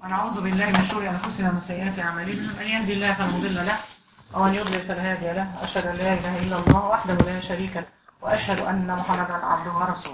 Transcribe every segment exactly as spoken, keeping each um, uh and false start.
ونعوذ بالله من شرور انفسنا ومن سيئات اعمالنا، من يهدي الله فلا مضل له ومن يضلل فلا هادي له، اشهد ان لا اله الا الله وحده لا شريك له واشهد ان محمدا عبده ورسوله.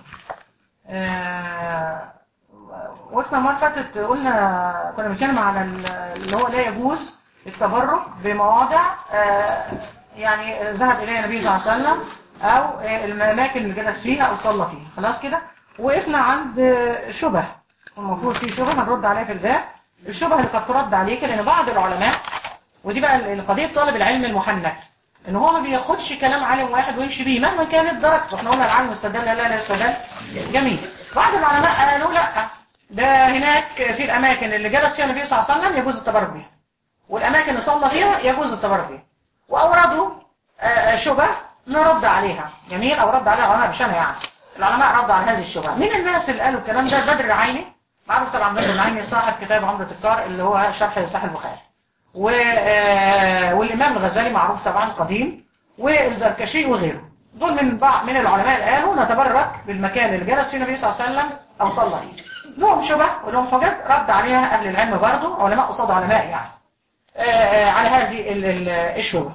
آه وقفنا المره اللي فاتت قلنا كنا بنتكلم على اللي هو لا يجوز التبرك بمواضع آه يعني ذهب اليها النبي صلى الله عليه وسلم او الاماكن اللي جلس فيها او صلى فيها. خلاص كده وقفنا عند شبه، المفروض في شبه هنرد عليها في الباب. الشبه اللي قد ترد عليك لان بعض العلماء، ودي بقى القضيه طالب العلم المحنك، ان هو ما بياخدش كلام عالم واحد ويمشي بيه مهما كانت درجته. احنا قلنا العالم استدل لا لا استدل جميل. بعض العلماء قالوا لا، ده هناك في الاماكن اللي جلس فيها النبي صلى الله عليه وسلم يجوز التبرك بها، والاماكن اللي صلى فيها يجوز التبرك بها، واوردوا شبه نرد عليها. جميل. او رد عليها العلماء، مش انا يعني، العلماء ردوا على هذه الشبهه. مين الناس اللي قالوا الكلام ده؟ بدر العيني، معروف طبعا بدر العيني صاحب كتاب عمدة القارئ اللي هو شرح صحيح البخاري، و... والامام الغزالي معروف طبعا قديم، والزركشي وغيره. دول من بعض من العلماء اللي قالوا نتبرك بالمكان اللي جلس فيه النبي صلى الله عليه وسلم او صلى فيه. لهم شبه ولهم حجج رد عليها اهل العلم برضه، علماء قصاد علماء يعني، آه على هذه الشبهه.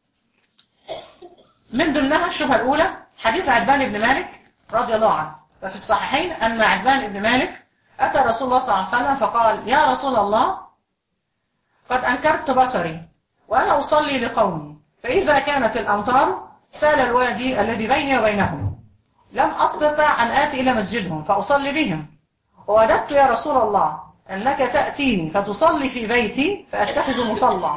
من ضمنها الشبهه الاولى حديث عتبان بن مالك رضي الله عنه، ففي الصحيحين ان عتبان بن مالك اتى رسول الله صلى الله عليه وسلم فقال: يا رسول الله، قد انكرت بصري وانا اصلي لقومي، فاذا كانت الامطار سال الوادي الذي بيني وبينهم، لم استطع ان اتي الى مسجدهم فاصلي بهم، ووددت يا رسول الله انك تاتيني فتصلي في بيتي فاتخذ مصلى.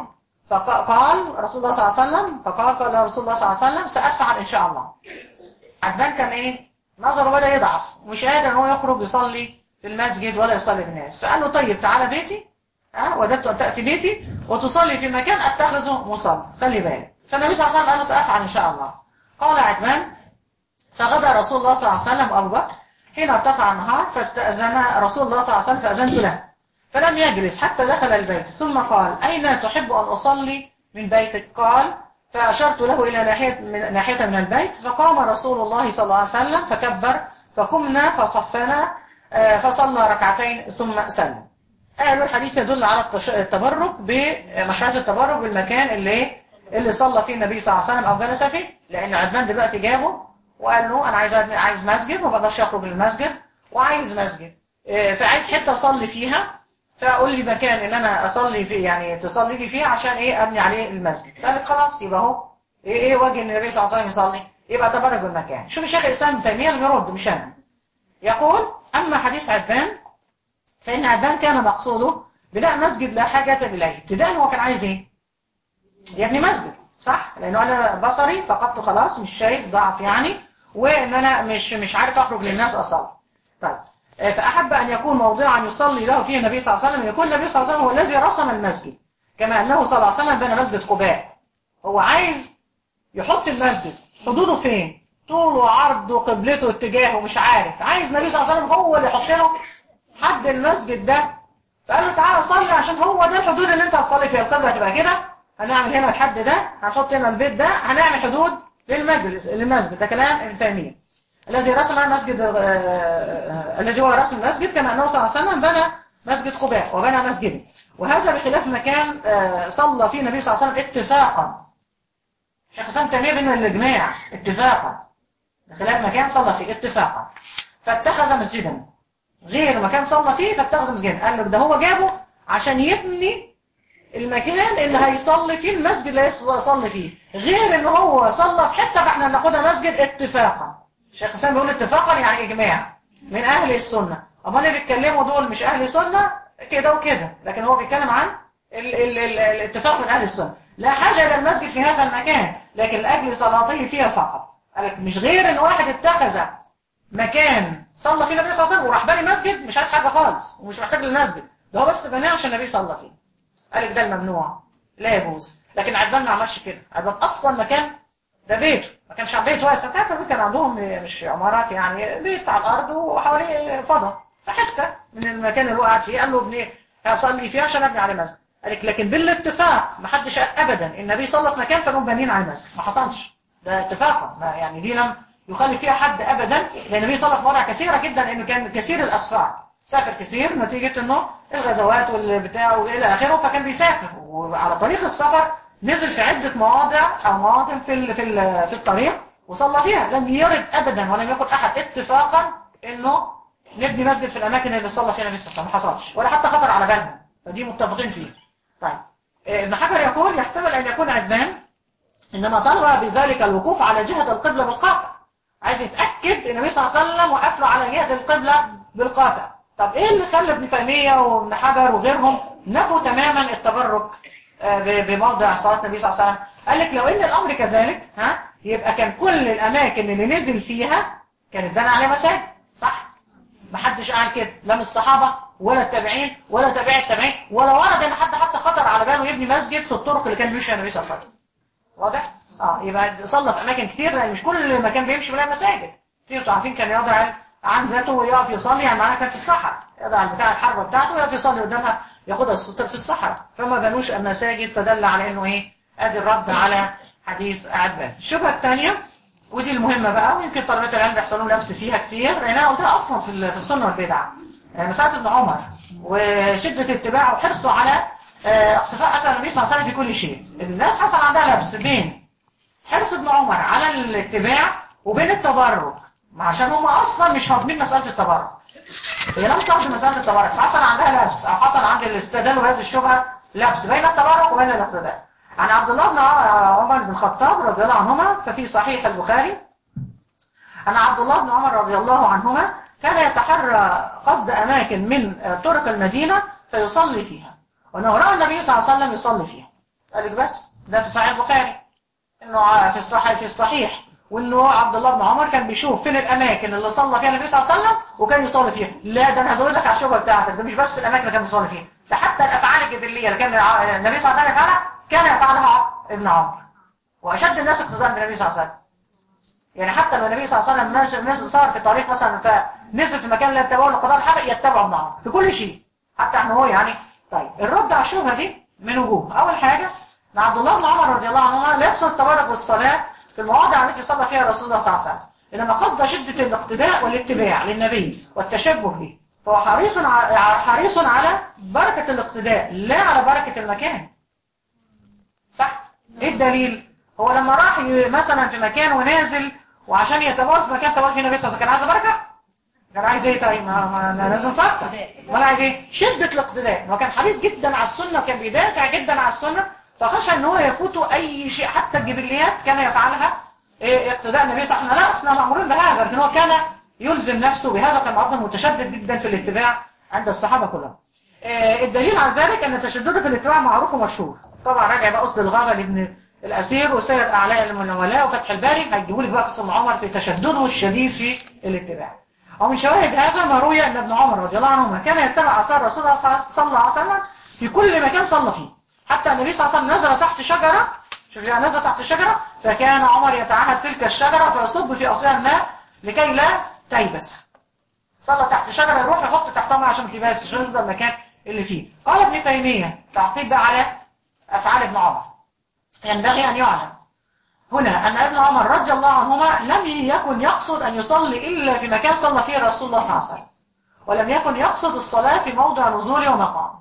فقال رسول الله صلى الله عليه وسلم فقال قال رسول الله صلى الله عليه وسلم: سافعل ان شاء الله. عتبان كان ايه؟ نظره بدا يضعف ومش قادر ان هو يخرج يصلي في المسجد ولا يصلي بالناس، فقال له: طيب تعالى بيتي، ها وددت ان تاتي بيتي وتصلي في مكان اتخذه مصلى، خلي بالك. فالنبي صلى الله عليه وسلم قال له: سافعل ان شاء الله. قال عتبان: فغدا رسول الله صلى الله عليه وسلم ابو بكر حين ارتفع النهار، فاستاذن رسول الله صلى الله عليه وسلم فاذنت له، فلم يجلس حتى دخل البيت، ثم قال: اين تحب ان اصلي من بيتك؟ قال: فاشرت له الى ناحيه من ناحيه من البيت، فقام رسول الله صلى الله عليه وسلم فكبر، فقمنا فصفنا فصلى ركعتين ثم سلم. قالوا الحديث يدل على التبرك بمشروعية التبرك بالمكان اللي اللي صلى فيه النبي صلى الله عليه وسلم او جلس فيه، لان عتبان دلوقتي جابه وقال له: انا عايز عايز مسجد وما بقدرش اخرج من المسجد وعايز مسجد، فعايز حته اصلي فيها، فقول لي مكان ان انا اصلي فيه، يعني تصلي لي فيه عشان ايه ابني عليه المسجد. قال خلاص يبقى اهو ايه ايه وجه ان النبي صلى الله عليه وسلم يصلي، يبقى تبرك بالمكان. شوف الشيخ الاسلام ابن تيميه اللي بيرد مش انا. يقول: اما حديث عتبان فان عتبان كان مقصوده بناء مسجد لا حاجه اليه. ابتداء هو كان عايز ايه؟ يبني مسجد، صح؟ لانه انا بصري فقدته خلاص، مش شايف، ضعف يعني، وان انا مش مش عارف اخرج للناس اصلي. طيب فأحب أن يكون موضعا يصلي له فيه النبي صلى الله عليه وسلم، يكون النبي صلى الله عليه وسلم هو الذي رسم المسجد، كما أنه صلى الله عليه وسلم بنى مسجد قباء. هو عايز يحط المسجد حدوده فين؟ طوله وعرضه قبلته اتجاهه مش عارف، عايز النبي صلى الله عليه وسلم هو اللي يحط له حد المسجد ده. فقال له: تعالى صلي عشان هو ده الحدود اللي انت هتصلي فيها. القبلة هتبقى كده، هنعمل هنا الحد ده، هنحط هنا البيت ده، هنعمل حدود للمجلس للمسجد. ده كلام ابن تيمية الذي رسم المسجد، الذي هو رسم المسجد، كما أنه صلى الله عليه وسلم بنى مسجد قباء وبنى مسجده. وهذا بخلاف مكان صلى فيه النبي صلى الله عليه وسلم اتفاقا. شيخ الإسلام تيمية بأنه الإجماع اتفاقا، بخلاف مكان صلى فيه اتفاقا فاتخذ مسجدا غير مكان صلى فيه، فاتخذ مسجدا. قال له ده هو جابه عشان يبني المكان اللي هيصلي فيه، المسجد اللي هيصلي فيه، غير ان هو صلى في حته فاحنا ناخدها مسجد اتفاقا. الشيخ الإسلام بيقول اتفاقا يعني اجماع من اهل السنه. امال اللي بيتكلموا دول مش اهل سنه كده وكده، لكن هو بيتكلم عن ال ال ال الاتفاق من اهل السنه. لا حاجه الى المسجد في هذا المكان، لكن لاجل صلاته فيها فقط. قالك مش غير ان واحد اتخذ مكان صلى فيه النبي صلى الله عليه وسلم وراح بني مسجد، مش عايز حاجه خالص ومش محتاج للمسجد، ده هو بس بناه عشان النبي صلى فيه. قالك ده الممنوع لا يجوز. لكن عتبان ما عملش كده. عتبان اصلا مكان ده بيته، ما كانش بيت واسع. تعرف كان عندهم مش عمارات يعني، بيت على الارض وحواليه فضاء، فحته من المكان اللي هو قاعد فيه قال له ابني هصلي فيه عشان ابني على مسجد. قالك لكن بالاتفاق ما حدش قال ابدا النبي صلى في مكان فنقوم بانيين على المسجد، ما حصلش. ده اتفاقا، ما يعني دي لم يخالف فيها حد ابدا، لان النبي صلى في مواضع كثيره جدا انه كان كثير الاسفار، سافر كثير نتيجه انه الغزوات والبتاع والى اخره، فكان بيسافر، وعلى طريق السفر نزل في عده مواضع او مواطن في ال في ال في الطريق وصلى فيها. لم يرد ابدا ولم يكن احد اتفاقا انه نبني مسجد في الاماكن اللي صلى فيها النبي صلى الله عليه وسلم، ما حصلش ولا حتى خطر على بالهم، فدي متفقين فيه. طيب ابن حجر يقول يحتمل ان يكون عدنان انما طلب بذلك الوقوف على جهه القبله بالقاطع، عايز يتاكد ان النبي صلى الله عليه وسلم وقف له على جهه القبله بالقاطع. طب ايه اللي خلى ابن تيميه وابن حجر وغيرهم نفوا تماما التبرك بموضع صلاه النبي صلى الله عليه وسلم؟ قال لك لو ان الامر كذلك ها يبقى كان كل الاماكن اللي نزل فيها كانت بنى عليها مساجد، صح؟ ما حدش قال كده، لا من الصحابه ولا التابعين ولا تابع التابعين، ولا ورد ان حد حتى خطر على باله يبني مسجد في الطرق اللي كان بيمشي النبي صلى الله عليه وسلم. واضح؟ اه يبقى صلى في اماكن كتير، لان مش كل مكان بيمشي بلا مساجد. كتير انتوا عارفين كان يضع عن ذاته ويقف يصلي، يعني معناها كان في الصحراء، يضع بتاع الحربه بتاعته ويقف يصلي قدامها ياخدها الستر في الصحراء، فما بنوش المساجد، فدل على انه ايه؟ ادي الرد على حديث عدنان. الشبهه الثانيه ودي المهمه بقى، ويمكن طلبه العلم بيحصل لهم لبس فيها كتير، لان انا قلتها اصلا في في السنه والبدعه. مساله ابن عمر وشده اتباعه وحرصه على اقتفاء اثر النبي صلى الله عليه وسلم في كل شيء. الناس حصل عندها لبس بين حرص ابن عمر على الاتباع وبين التبرك، عشان هم اصلا مش هاضمين مساله التبرك. هي لم تهضم مساله التبرك، فحصل عندها لبس، او حصل عند اللي استدلوا بهذه الشبهه لبس بين التبرك وبين الاقتداء. عن عبد الله بن عمر بن الخطاب رضي الله عنهما، ففي صحيح البخاري أن عبد الله بن عمر رضي الله عنهما كان يتحرى قصد أماكن من طرق المدينة فيصلي فيها، وأنه رأى النبي صلى الله عليه وسلم يصلي فيها. قال لك بس ده في صحيح البخاري، إنه في الصحيح في الصحيح وإنه عبد الله بن عمر كان بيشوف فين الأماكن اللي صلى فيها النبي صلى الله عليه وسلم وكان يصلي فيها. لا ده أنا هزودك على الشبهة بتاعتك، ده مش بس الأماكن اللي كان بيصلي فيها، ده حتى الأفعال الجبلية اللي كان النبي صلى الله عليه وسلم يفعلها كان يفعلها ابن عمر، وأشد الناس اقتداء بالنبي صلى الله عليه وسلم. يعني حتى لو النبي صلى الله عليه وسلم نزل صار في طريق مثلا فنزل في مكان لا يتبعه لقضاء الحرق يتبعه ابن عمر في كل شيء، حتى انه هو يعني. طيب الرد على الشبهه دي من وجوه. اول حاجه ان عبد الله بن عمر رضي الله عنهما لا يقصد التبرك بالصلاه في المواضع التي صلى فيها رسول الله صلى الله عليه وسلم، انما قصد شده الاقتداء والاتباع للنبي والتشبه به، فهو حريص حريص على بركه الاقتداء لا على بركه المكان. صح؟ ايه الدليل؟ هو لما راح مثلا في مكان ونازل وعشان يتبول في مكان تبول فيه النبي صلى الله عليه وسلم كان عايز بركه؟ كان عايز ايه؟ طيب ما, ما لازم فتره. ما عايز ايه؟ شده الاقتداء. هو كان حريص جدا على السنه وكان بيدافع جدا على السنه، فخشى ان هو يفوته اي شيء، حتى الجبليات كان يفعلها إيه اقتداء النبي صلى الله عليه وسلم. لا اصلا مامورين بهذا، لكن هو كان يلزم نفسه بهذا، كان ايضا متشدد جدا في الاتباع عند الصحابه كلهم. إيه الدليل على ذلك ان تشدده في الاتباع معروف ومشهور. طبعا راجع بقى اصل الغابه لابن الأسير وسير أعلاء المنولاء وفتح الباري هيجيبوا لك بقى قصة عمر في تشدده الشديد في الاتباع. ومن شواهد هذا ما روي أن ابن عمر رضي الله عنهما كان يتبع آثار رسول الله صلى الله عليه وسلم في كل مكان صلى فيه، حتى النبي صلى الله عليه وسلم نزل تحت شجرة، شوف يعني نزل تحت شجرة فكان عمر يتعهد تلك الشجرة فيصب في أصلها الماء لكي لا تيبس. صلى تحت شجرة يروح يحط تحتها ماء عشان ما تيبس، عشان يفضل المكان اللي فيه. قال ابن تيمية تعقيب على أفعال ابن عمر، ينبغي أن يعلم هنا أن ابن عمر رضي الله عنهما لم يكن يقصد أن يصلي إلا في مكان صلى فيه رسول الله صلى الله عليه وسلم، ولم يكن يقصد الصلاة في موضع نزوله ومقامه،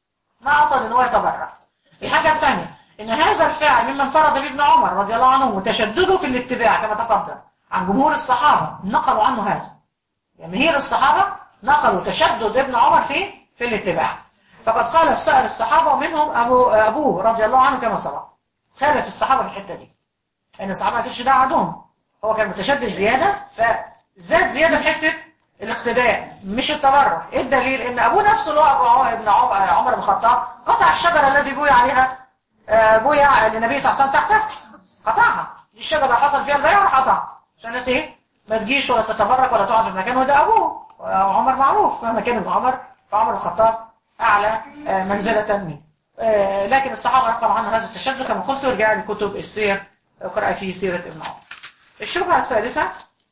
ما قصد أن هو يتبرع. الحاجة الثانية أن هذا الفعل ممن فرض بابن عمر رضي الله عنه وتشدده في الاتباع كما تقدم عن جمهور الصحابة، نقلوا عنه هذا. جماهير الصحابة نقلوا تشدد ابن عمر في في الاتباع، فقد خالف سائر الصحابة ومنهم أبو أبوه رضي الله عنه كما سبق، خالف الصحابة في الحتة دي، ان الصحابه ما كانش ده عدوهم، هو كان متشدد زياده فزاد زياده في حته الاقتداء مش التبرع. ايه الدليل؟ ان ابوه نفسه اللي هو ابن عمر بن الخطاب قطع الشجره التي بويع عليها بويع للنبي صلى الله عليه وسلم تحتها، قطعها. دي الشجره اللي حصل فيها البيع وراح قطعها عشان الناس ايه ما تجيش ولا تتبرك ولا تقعد في المكان، وده ابوه وعمر معروف مهما كان ابن عمر فعمر بن الخطاب اعلى منزله منه. لكن الصحابه نقلوا عنه هذا التشدد كما قلت، ارجع لكتب السير اقرأ في سيرة ابن عمر. الشبهة الثالثة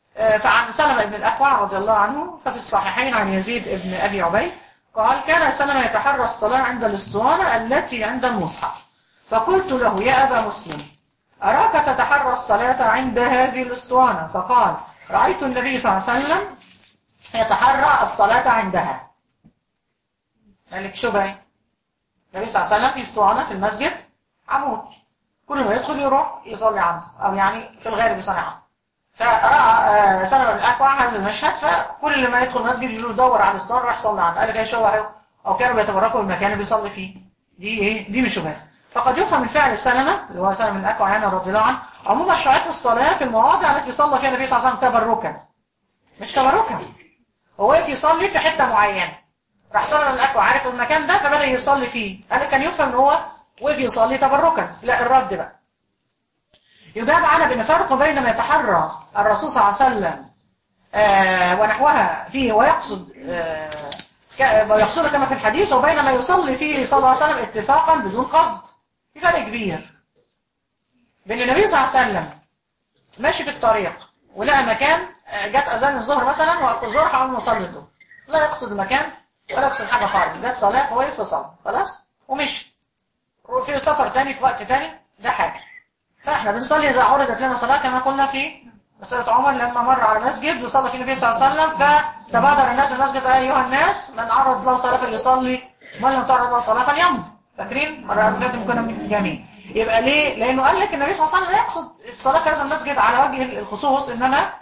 فعن سلمة بن الأكوع رضي الله عنه، ففي الصحيحين عن يزيد بن أبي عبيد قال كان سلمة يتحرى الصلاة عند الاسطوانة التي عند المصحف، فقلت له يا أبا مسلم أراك تتحرى الصلاة عند هذه الاسطوانة، فقال رأيت النبي صلى الله عليه وسلم يتحرى الصلاة عندها. قال لك شبهه. النبي صلى الله عليه وسلم في اسطوانه في المسجد عمود، كل ما يدخل يروح يصلي عنده، او يعني في الغالب يصلي عنده. فراى سلمة بن الاكوع هذا المشهد، فكل ما يدخل المسجد يدور على الاسطوانه راح يصلي عنده. قال لك ايه شبهه، او كانوا بيتبركوا بالمكان اللي بيصلي فيه. دي ايه؟ دي مش شبهه. فقد يفهم من فعل سلمة اللي هو سلمة بن الاكوع يعني رضي الله عنه عموم مشروعية الصلاه في المواضع التي صلى فيها النبي صلى الله عليه وسلم تبركا. مش تبركا، هو واقف يصلي في حته معينه، راح سلمة بن الاكوع عارف المكان ده فبدا يصلي فيه. قال كان يفهم ان هو وقف يصلي تبركا. لا، الرد بقى يجاب على بان فرق بين ما يتحرى الرسول صلى الله عليه وسلم آه ونحوها فيه ويقصد آه ويقصد كما في الحديث، وبين ما يصلي فيه صلى الله عليه وسلم اتفاقا بدون قصد. في فرق كبير بين النبي صلى الله عليه وسلم ماشي في الطريق ولقى مكان، جت اذان الظهر مثلا وقت الظهر حاول يصلي الظهر، لا يقصد المكان ولا يقصد حاجه خالص، جت صلاه فهو وقف يصلي خلاص ومشي، وفي سفر تاني في وقت تاني ده حاجه. فاحنا بنصلي اذا عرضت لنا صلاه كما قلنا في مسألة عمر لما مر على مسجد وصلى فيه النبي صلى الله عليه وسلم، فتبادر الناس المسجد ايها الناس من عرض له صلاه فليصلي ومن لم تعرض له صلاه فليمضي. فاكرين مرة اللي فاتت كنا جميل. يبقى ليه؟ لانه قال لك النبي صلى الله عليه وسلم لا يقصد الصلاه في هذا المسجد على وجه الخصوص، انما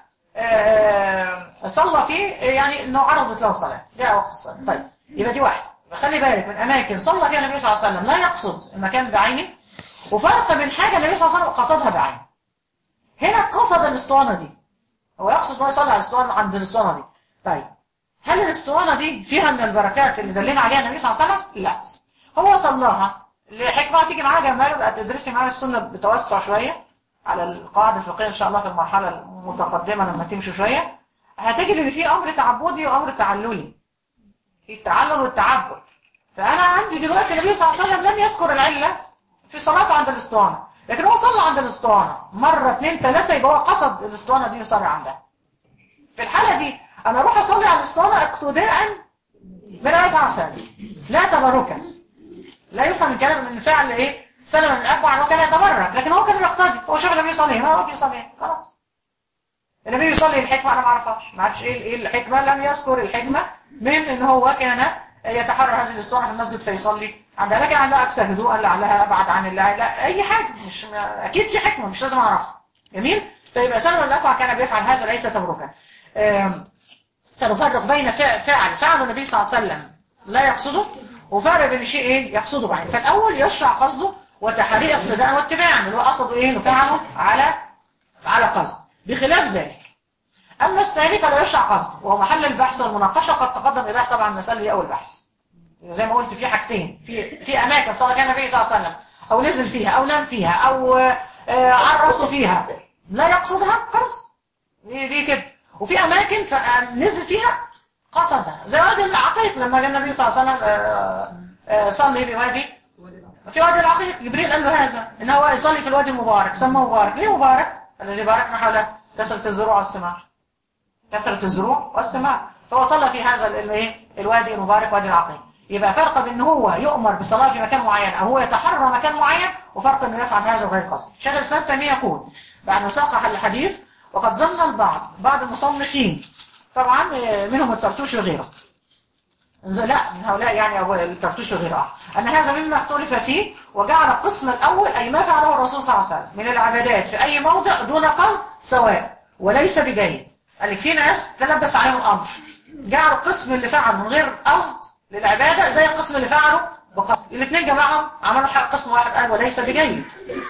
صلى فيه يعني انه عرضت له صلاه جاء وقت الصلاه. طيب يبقى دي واحده. خلي بالك من اماكن صلى فيها النبي صلى الله عليه وسلم لا يقصد المكان بعينه، وفرق بين حاجه النبي صلى الله عليه وسلم قصدها بعينه. هنا قصد الاسطوانه دي، هو يقصد انه يصلي على الاسطوانه عند الاسطوانه دي. طيب هل الاسطوانه دي فيها من البركات اللي دلنا عليها النبي صلى الله عليه وسلم؟ لا، هو صلاها لحكمه تيجي معاها جمال يبقى تدرسي معايا السنه بتوسع شويه على القواعد الفقهيه ان شاء الله في المرحله المتقدمه لما تمشي شويه، هتجد ان في امر تعبدي وامر تعللي، في التعلل والتعبد. فانا عندي دلوقتي النبي صلى الله عليه وسلم لم يذكر العله في صلاته عند الاسطوانه، لكن هو صلى عند الاسطوانه مره اثنين ثلاثه، يبقى هو قصد الاسطوانه دي يصلي عندها. في الحاله دي انا اروح اصلي على الاسطوانه اقتداء بالنبي صلى الله عليه وسلم لا تبركا. لا يفهم الكلام من فعل ايه سلمة بن الاكوع انه كان يتبرك، لكن هو كان يقتدي، هو شاف النبي يصلي هنا هو في يصلي خلاص. النبي يصلي الحكمه انا ما اعرفهاش، ما اعرفش ايه ايه الحكمه، لم يذكر الحكمه من ان هو كان يتحرى هذه الاسطوانه في المسجد فيصلي عندها، لكن لعلها اكثر هدوءا، لعلها ابعد عن الله، لا اي حاجه، مش اكيد في حكمه مش لازم اعرفها. جميل. فيبقى سلمة بن الاكوع كان بيفعل هذا ليس تبركا. فنفرق بين فعل فعل النبي صلى الله عليه وسلم لا يقصده، وفرق بين شيء ايه يقصده بعين. فالاول يشرع قصده وتحري اقتداء واتباعا، اللي هو قصده ايه انه فعله على على قصد، بخلاف ذلك اما الثاني فلا يشرع قصده وهو محل البحث والمناقشه، قد تقدم اليه طبعا المساله دي اول بحث. زي ما قلت في حاجتين، في في اماكن صلى فيها النبي صلى الله عليه وسلم او نزل فيها او نام فيها او عرسوا فيها لا يقصدها خلاص دي, دي كده، وفي اماكن نزل فيها قصدها زي وادي العقيق لما جاء النبي صلى الله عليه وسلم صلي بوادي في وادي العقيق، جبريل قال له هذا ان هو يصلي في الوادي المبارك، سماه مبارك. ليه مبارك؟ الذي باركنا حوله كثرة الزروع والثمار، كثرة الزروع والثمار، فهو صلى في هذا الايه الوادي المبارك وادي العقيق. يبقى فرق بين هو يؤمر بالصلاه في مكان معين او هو يتحرى مكان معين، وفرق انه يفعل هذا بغير قصد. شيخ الاسلام تيميه يقول بعد ما ساق الحديث وقد ظن البعض بعض المصنفين طبعا منهم الطرطوشي وغيره، لا من هؤلاء يعني ابو الطرطوشي وغيره، ان هذا مما اختلف فيه، وجعل القسم الاول اي ما فعله الرسول صلى الله عليه وسلم من العبادات في اي موضع دون قصد سواء وليس بجيد. قال لك في ناس تلبس عليهم الامر، جعل القسم اللي فعله من غير قصد للعباده زي القسم اللي فعله بقصد، الاثنين جمعهم عملوا قسم واحد قال وليس بجيد.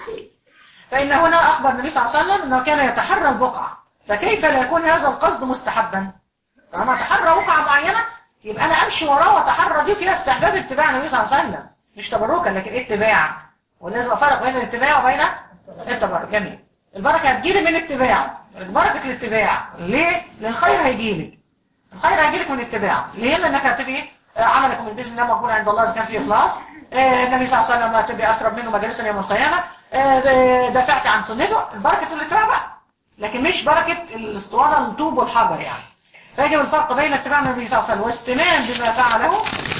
فان هنا اخبر النبي صلى الله عليه وسلم انه كان يتحرى البقعه، فكيف لا يكون هذا القصد مستحبا؟ طالما تحرى بقعه معينه يبقى انا امشي وراه واتحرى دي فيها استحباب اتباع النبي صلى الله عليه وسلم، مش تبركا لكن اتباع، ولازم افرق بين الاتباع وبين التبرك. جميل. البركه هتجيلي من اتباع، بركه الاتباع ليه؟ للخير هيجيلك، الخير هيجيلك من اتباع، ليه؟ لانك هتبقي عملك من باذن الله مقبول عند الله اذا كان فيه اخلاص، النبي صلى الله عليه وسلم هتبقي اقرب منه مجلسا يوم القيامه، دافعت عن سنته، البركه الاتباع بقى، لكن مش بركه الاسطوانه الطوب والحجر يعني. فيجب الفرق بين اتباع النبي صلى الله عليه وسلم واستمام بما فعله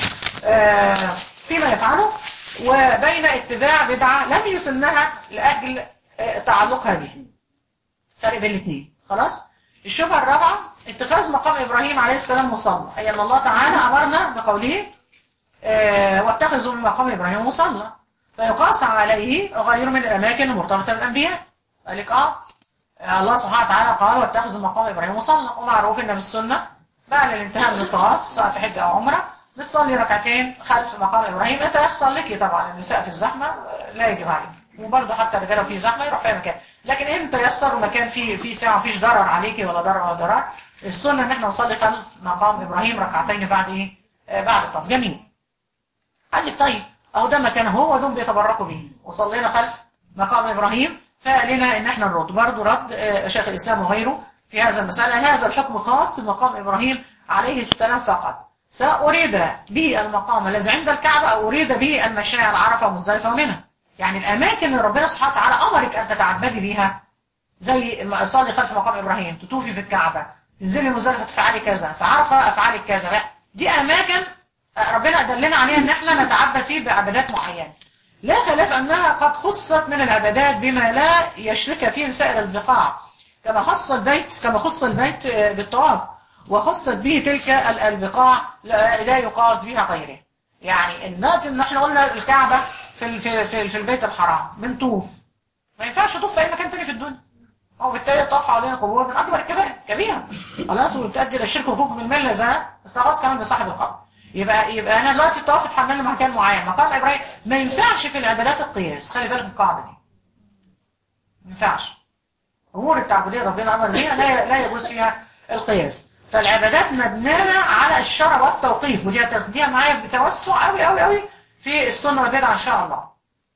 فيما يفعله، وبين اتباع بدعه لم يسنها لاجل تعلقها به. فرق بين الاثنين. خلاص. الشبهه الرابعه اتخاذ مقام ابراهيم عليه السلام مصلى، اي ان الله تعالى امرنا بقوله آه واتخذوا من مقام ابراهيم مصلى، فيقاس عليه غير من الاماكن المرتبطه بالانبياء. قال لك اه الله سبحانه وتعالى قال واتخذوا من مقام ابراهيم مصلى، ومعروف ان في السنه بعد الانتهاء من الطواف سواء في حجه او عمره بتصلي ركعتين خلف مقام ابراهيم. يتيسر لك طبعا، النساء في الزحمه لا يجب عليك، وبرضه حتى الرجاله في زحمه يروح في مكان، لكن ان تيسر ومكان فيه فيه ساعه مفيش ضرر عليكي ولا ضرر ولا ضرر، السنه ان احنا نصلي خلف مقام ابراهيم ركعتين بعد ايه؟ آه بعد الطواف. جميل. قال طيب اهو ده مكان هو دول بيتبركوا بيه وصلينا خلف مقام ابراهيم، فقالنا ان احنا نرد برضه رد آه شيخ الاسلام وغيره في هذا المساله. هذا الحكم خاص بمقام ابراهيم عليه السلام فقط، سواء أريد به المقام الذي عند الكعبة أو أريد به المشاعر عرفة ومزدلفة ومنى. يعني الأماكن اللي ربنا سبحانه وتعالى أمرك أن تتعبدي بيها، زي صلي خلف مقام إبراهيم، تطوفي في الكعبة، تنزلي مزدلفة تفعلي كذا، في عرفة أفعالي كذا، لا دي أماكن ربنا دلنا عليها أن احنا نتعبد فيه بعبادات معينة، لا خلاف أنها قد خصت من العبادات بما لا يشرك فيه سائر البقاع، كما خص البيت كما خص البيت بالطواف، وخصت به تلك البقاع لا يقاس بها غيره. يعني النات ان احنا قلنا الكعبة في في في, في البيت الحرام بنطوف، ما ينفعش نطوف في اي مكان تاني في الدنيا، او بالتالي الطواف حوالين القبور من اكبر الكبائر كبيره خلاص، وبتؤدي الى الشرك وخروج من المله زي استغاث كمان بصاحب القبر. يبقى يبقى انا دلوقتي الطواف اتحملنا مكان معين مقام ابراهيم، ما ينفعش في العبادات القياس، خلي بالك من القاعده دي، ما ينفعش امور التعبديه ربنا امر بيها لا لا يجوز فيها القياس. فالعبادات مبنيه على الشرع والتوقيف، ودي هتاخديها معايا بتوسع قوي قوي قوي في السنه والبدعه ان شاء الله.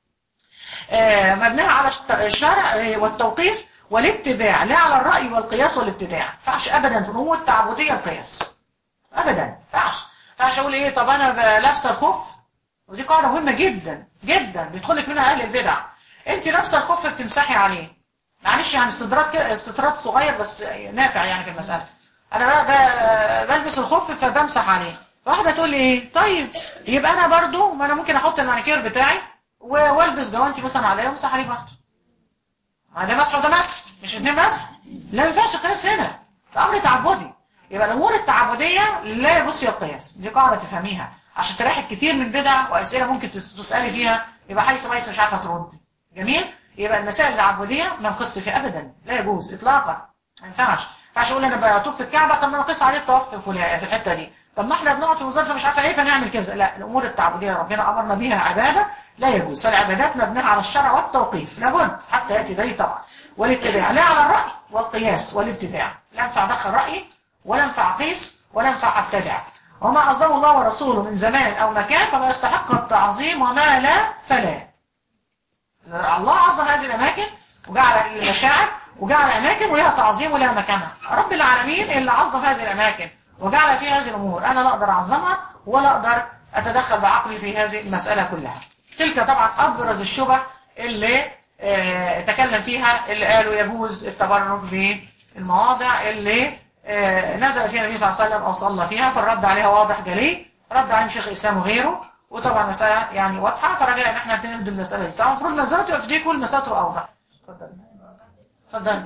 آه مبنيه على الشرع والتوقيف والاتباع، لا على الراي والقياس والابتداع. ما ينفعش ابدا في الامور التعبديه القياس ابدا، ما ينفعش. ما ينفعش اقول ايه طب انا لابسه الخف، ودي قاعده مهمه جدا جدا بيدخلك منها اهل البدع. انت لابسه الخف بتمسحي عليه، معلش يعني استدراك استطراد صغير بس نافع يعني في المسألة. انا بقى بلبس الخف فبمسح عليه، واحدة تقول لي ايه طيب يبقى انا برضو ما انا ممكن احط المانيكير بتاعي والبس جوانتي مثلا عليه وامسح عليه برضو، ما ده مسح وده مسح مش اتنين مسح، لا ما ينفعش القياس هنا، ده امر تعبدي. يبقى الامور التعبدية لا يجوز فيها القياس، دي قاعدة تفهميها عشان تريحك كتير من بدع واسئلة ممكن تسألي فيها يبقى حيث ميس مش عارفة ترد. جميل. يبقى المسائل التعبديه ما نقص فيها ابدا، لا يجوز اطلاقا، ما ينفعش. ما ينفعش اقول انا بطوف في الكعبه طب ما انا اقيس عليه الطواف في في الحته دي، طب ما احنا بنقعد في مزدلفه مش عارفه ايه فنعمل كذا، لا الامور التعبديه ربنا امرنا بها عباده لا يجوز. فالعبادات مبنيه على الشرع والتوقيف لابد حتى ياتي دليل طبعا، والاتباع لا على الراي والقياس والابتداع، لا ينفع ادخل رايي ولا ينفع اقيس ولا ينفع ابتدع. وما عظمه الله ورسوله من زمان او مكان فما يستحق التعظيم وما لا فلا. الله عظم هذه الأماكن وجعل المشاعر وجعل أماكن ولها تعظيم ولها مكانها. رب العالمين اللي عظم هذه الأماكن وجعل فيها هذه الأمور، أنا لا أقدر أعظمها ولا أقدر أتدخل بعقلي في هذه المسألة كلها. تلك طبعا أبرز الشبه اللي اه تكلم فيها اللي قالوا يجوز التبرك بالمواضع اللي اه نزل فيها النبي صلى الله عليه وسلم أو صلى فيها، فالرد عليها واضح جلي، رد عليه شيخ الإسلام وغيره، وطبعا مسألة يعني واضحة، فرجاء ان احنا نبدأ المسألة دي. طبعا المفروض المسألة تبقى في دي كل مسألة تبقى أوضح. اتفضل. اتفضل.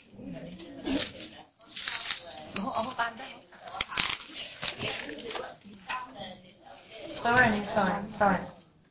هو اهو عندها ثواني ثواني ثواني.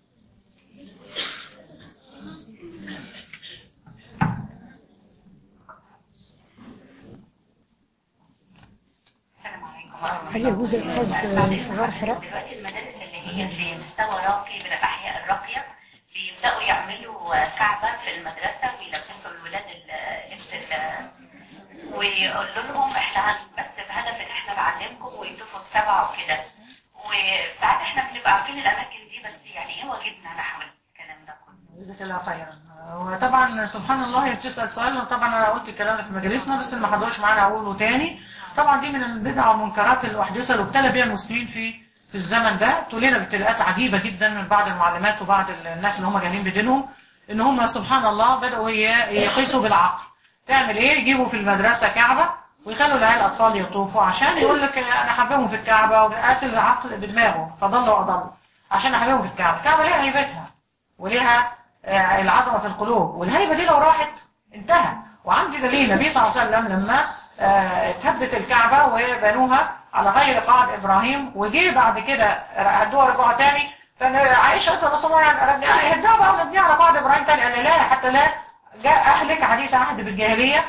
هل يجوز القصد غير حراء؟ دلوقتي المدارس اللي هي في مستوى راقي من الاحياء الراقيه بيبداوا يعملوا كعبه في المدرسه ويلبسوا الولاد اللبس ويقولوا لهم احنا بس بهدف ان احنا نعلمكم ويطوفوا السبعه وكده، وساعات احنا بنبقى عارفين الاماكن دي بس يعني ايه واجبنا نحو الكلام ده كله؟ جزاك الله خيرا. وطبعا سبحان الله هي بتسال سؤال، طبعا انا قلت الكلام ده في مجالسنا بس اللي ما حضروش معانا اقوله تاني. طبعا دي من البدع والمنكرات المحدثه اللي ابتلى بها المسلمين في في الزمن ده، ابتلينا بابتلاءات عجيبه جدا من بعض المعلمات وبعض الناس اللي هم جاهلين بدينهم، ان هم سبحان الله بداوا يقيسوا بالعقل. تعمل ايه؟ يجيبوا في المدرسه كعبه ويخلوا العيال الاطفال يطوفوا عشان يقول لك انا حبيبهم في الكعبه، وقاس العقل بدماغه فضل واضل عشان احبيبهم في الكعبه. الكعبه ليها هيبتها وليها العظمه في القلوب، والهيبه دي لو راحت انتهى. وعندي دليل النبي صلى الله عليه وسلم لما اتهدت الكعبه وبنوها على غير قواعد ابراهيم، وجي بعد كده هدوها رجوع تاني. فعائشه قالت لرسول الله يعني هدوها بقى ونبنيها على قواعد ابراهيم تاني. قال لا حتى لا جاء اهلك حديث عهد بالجاهليه،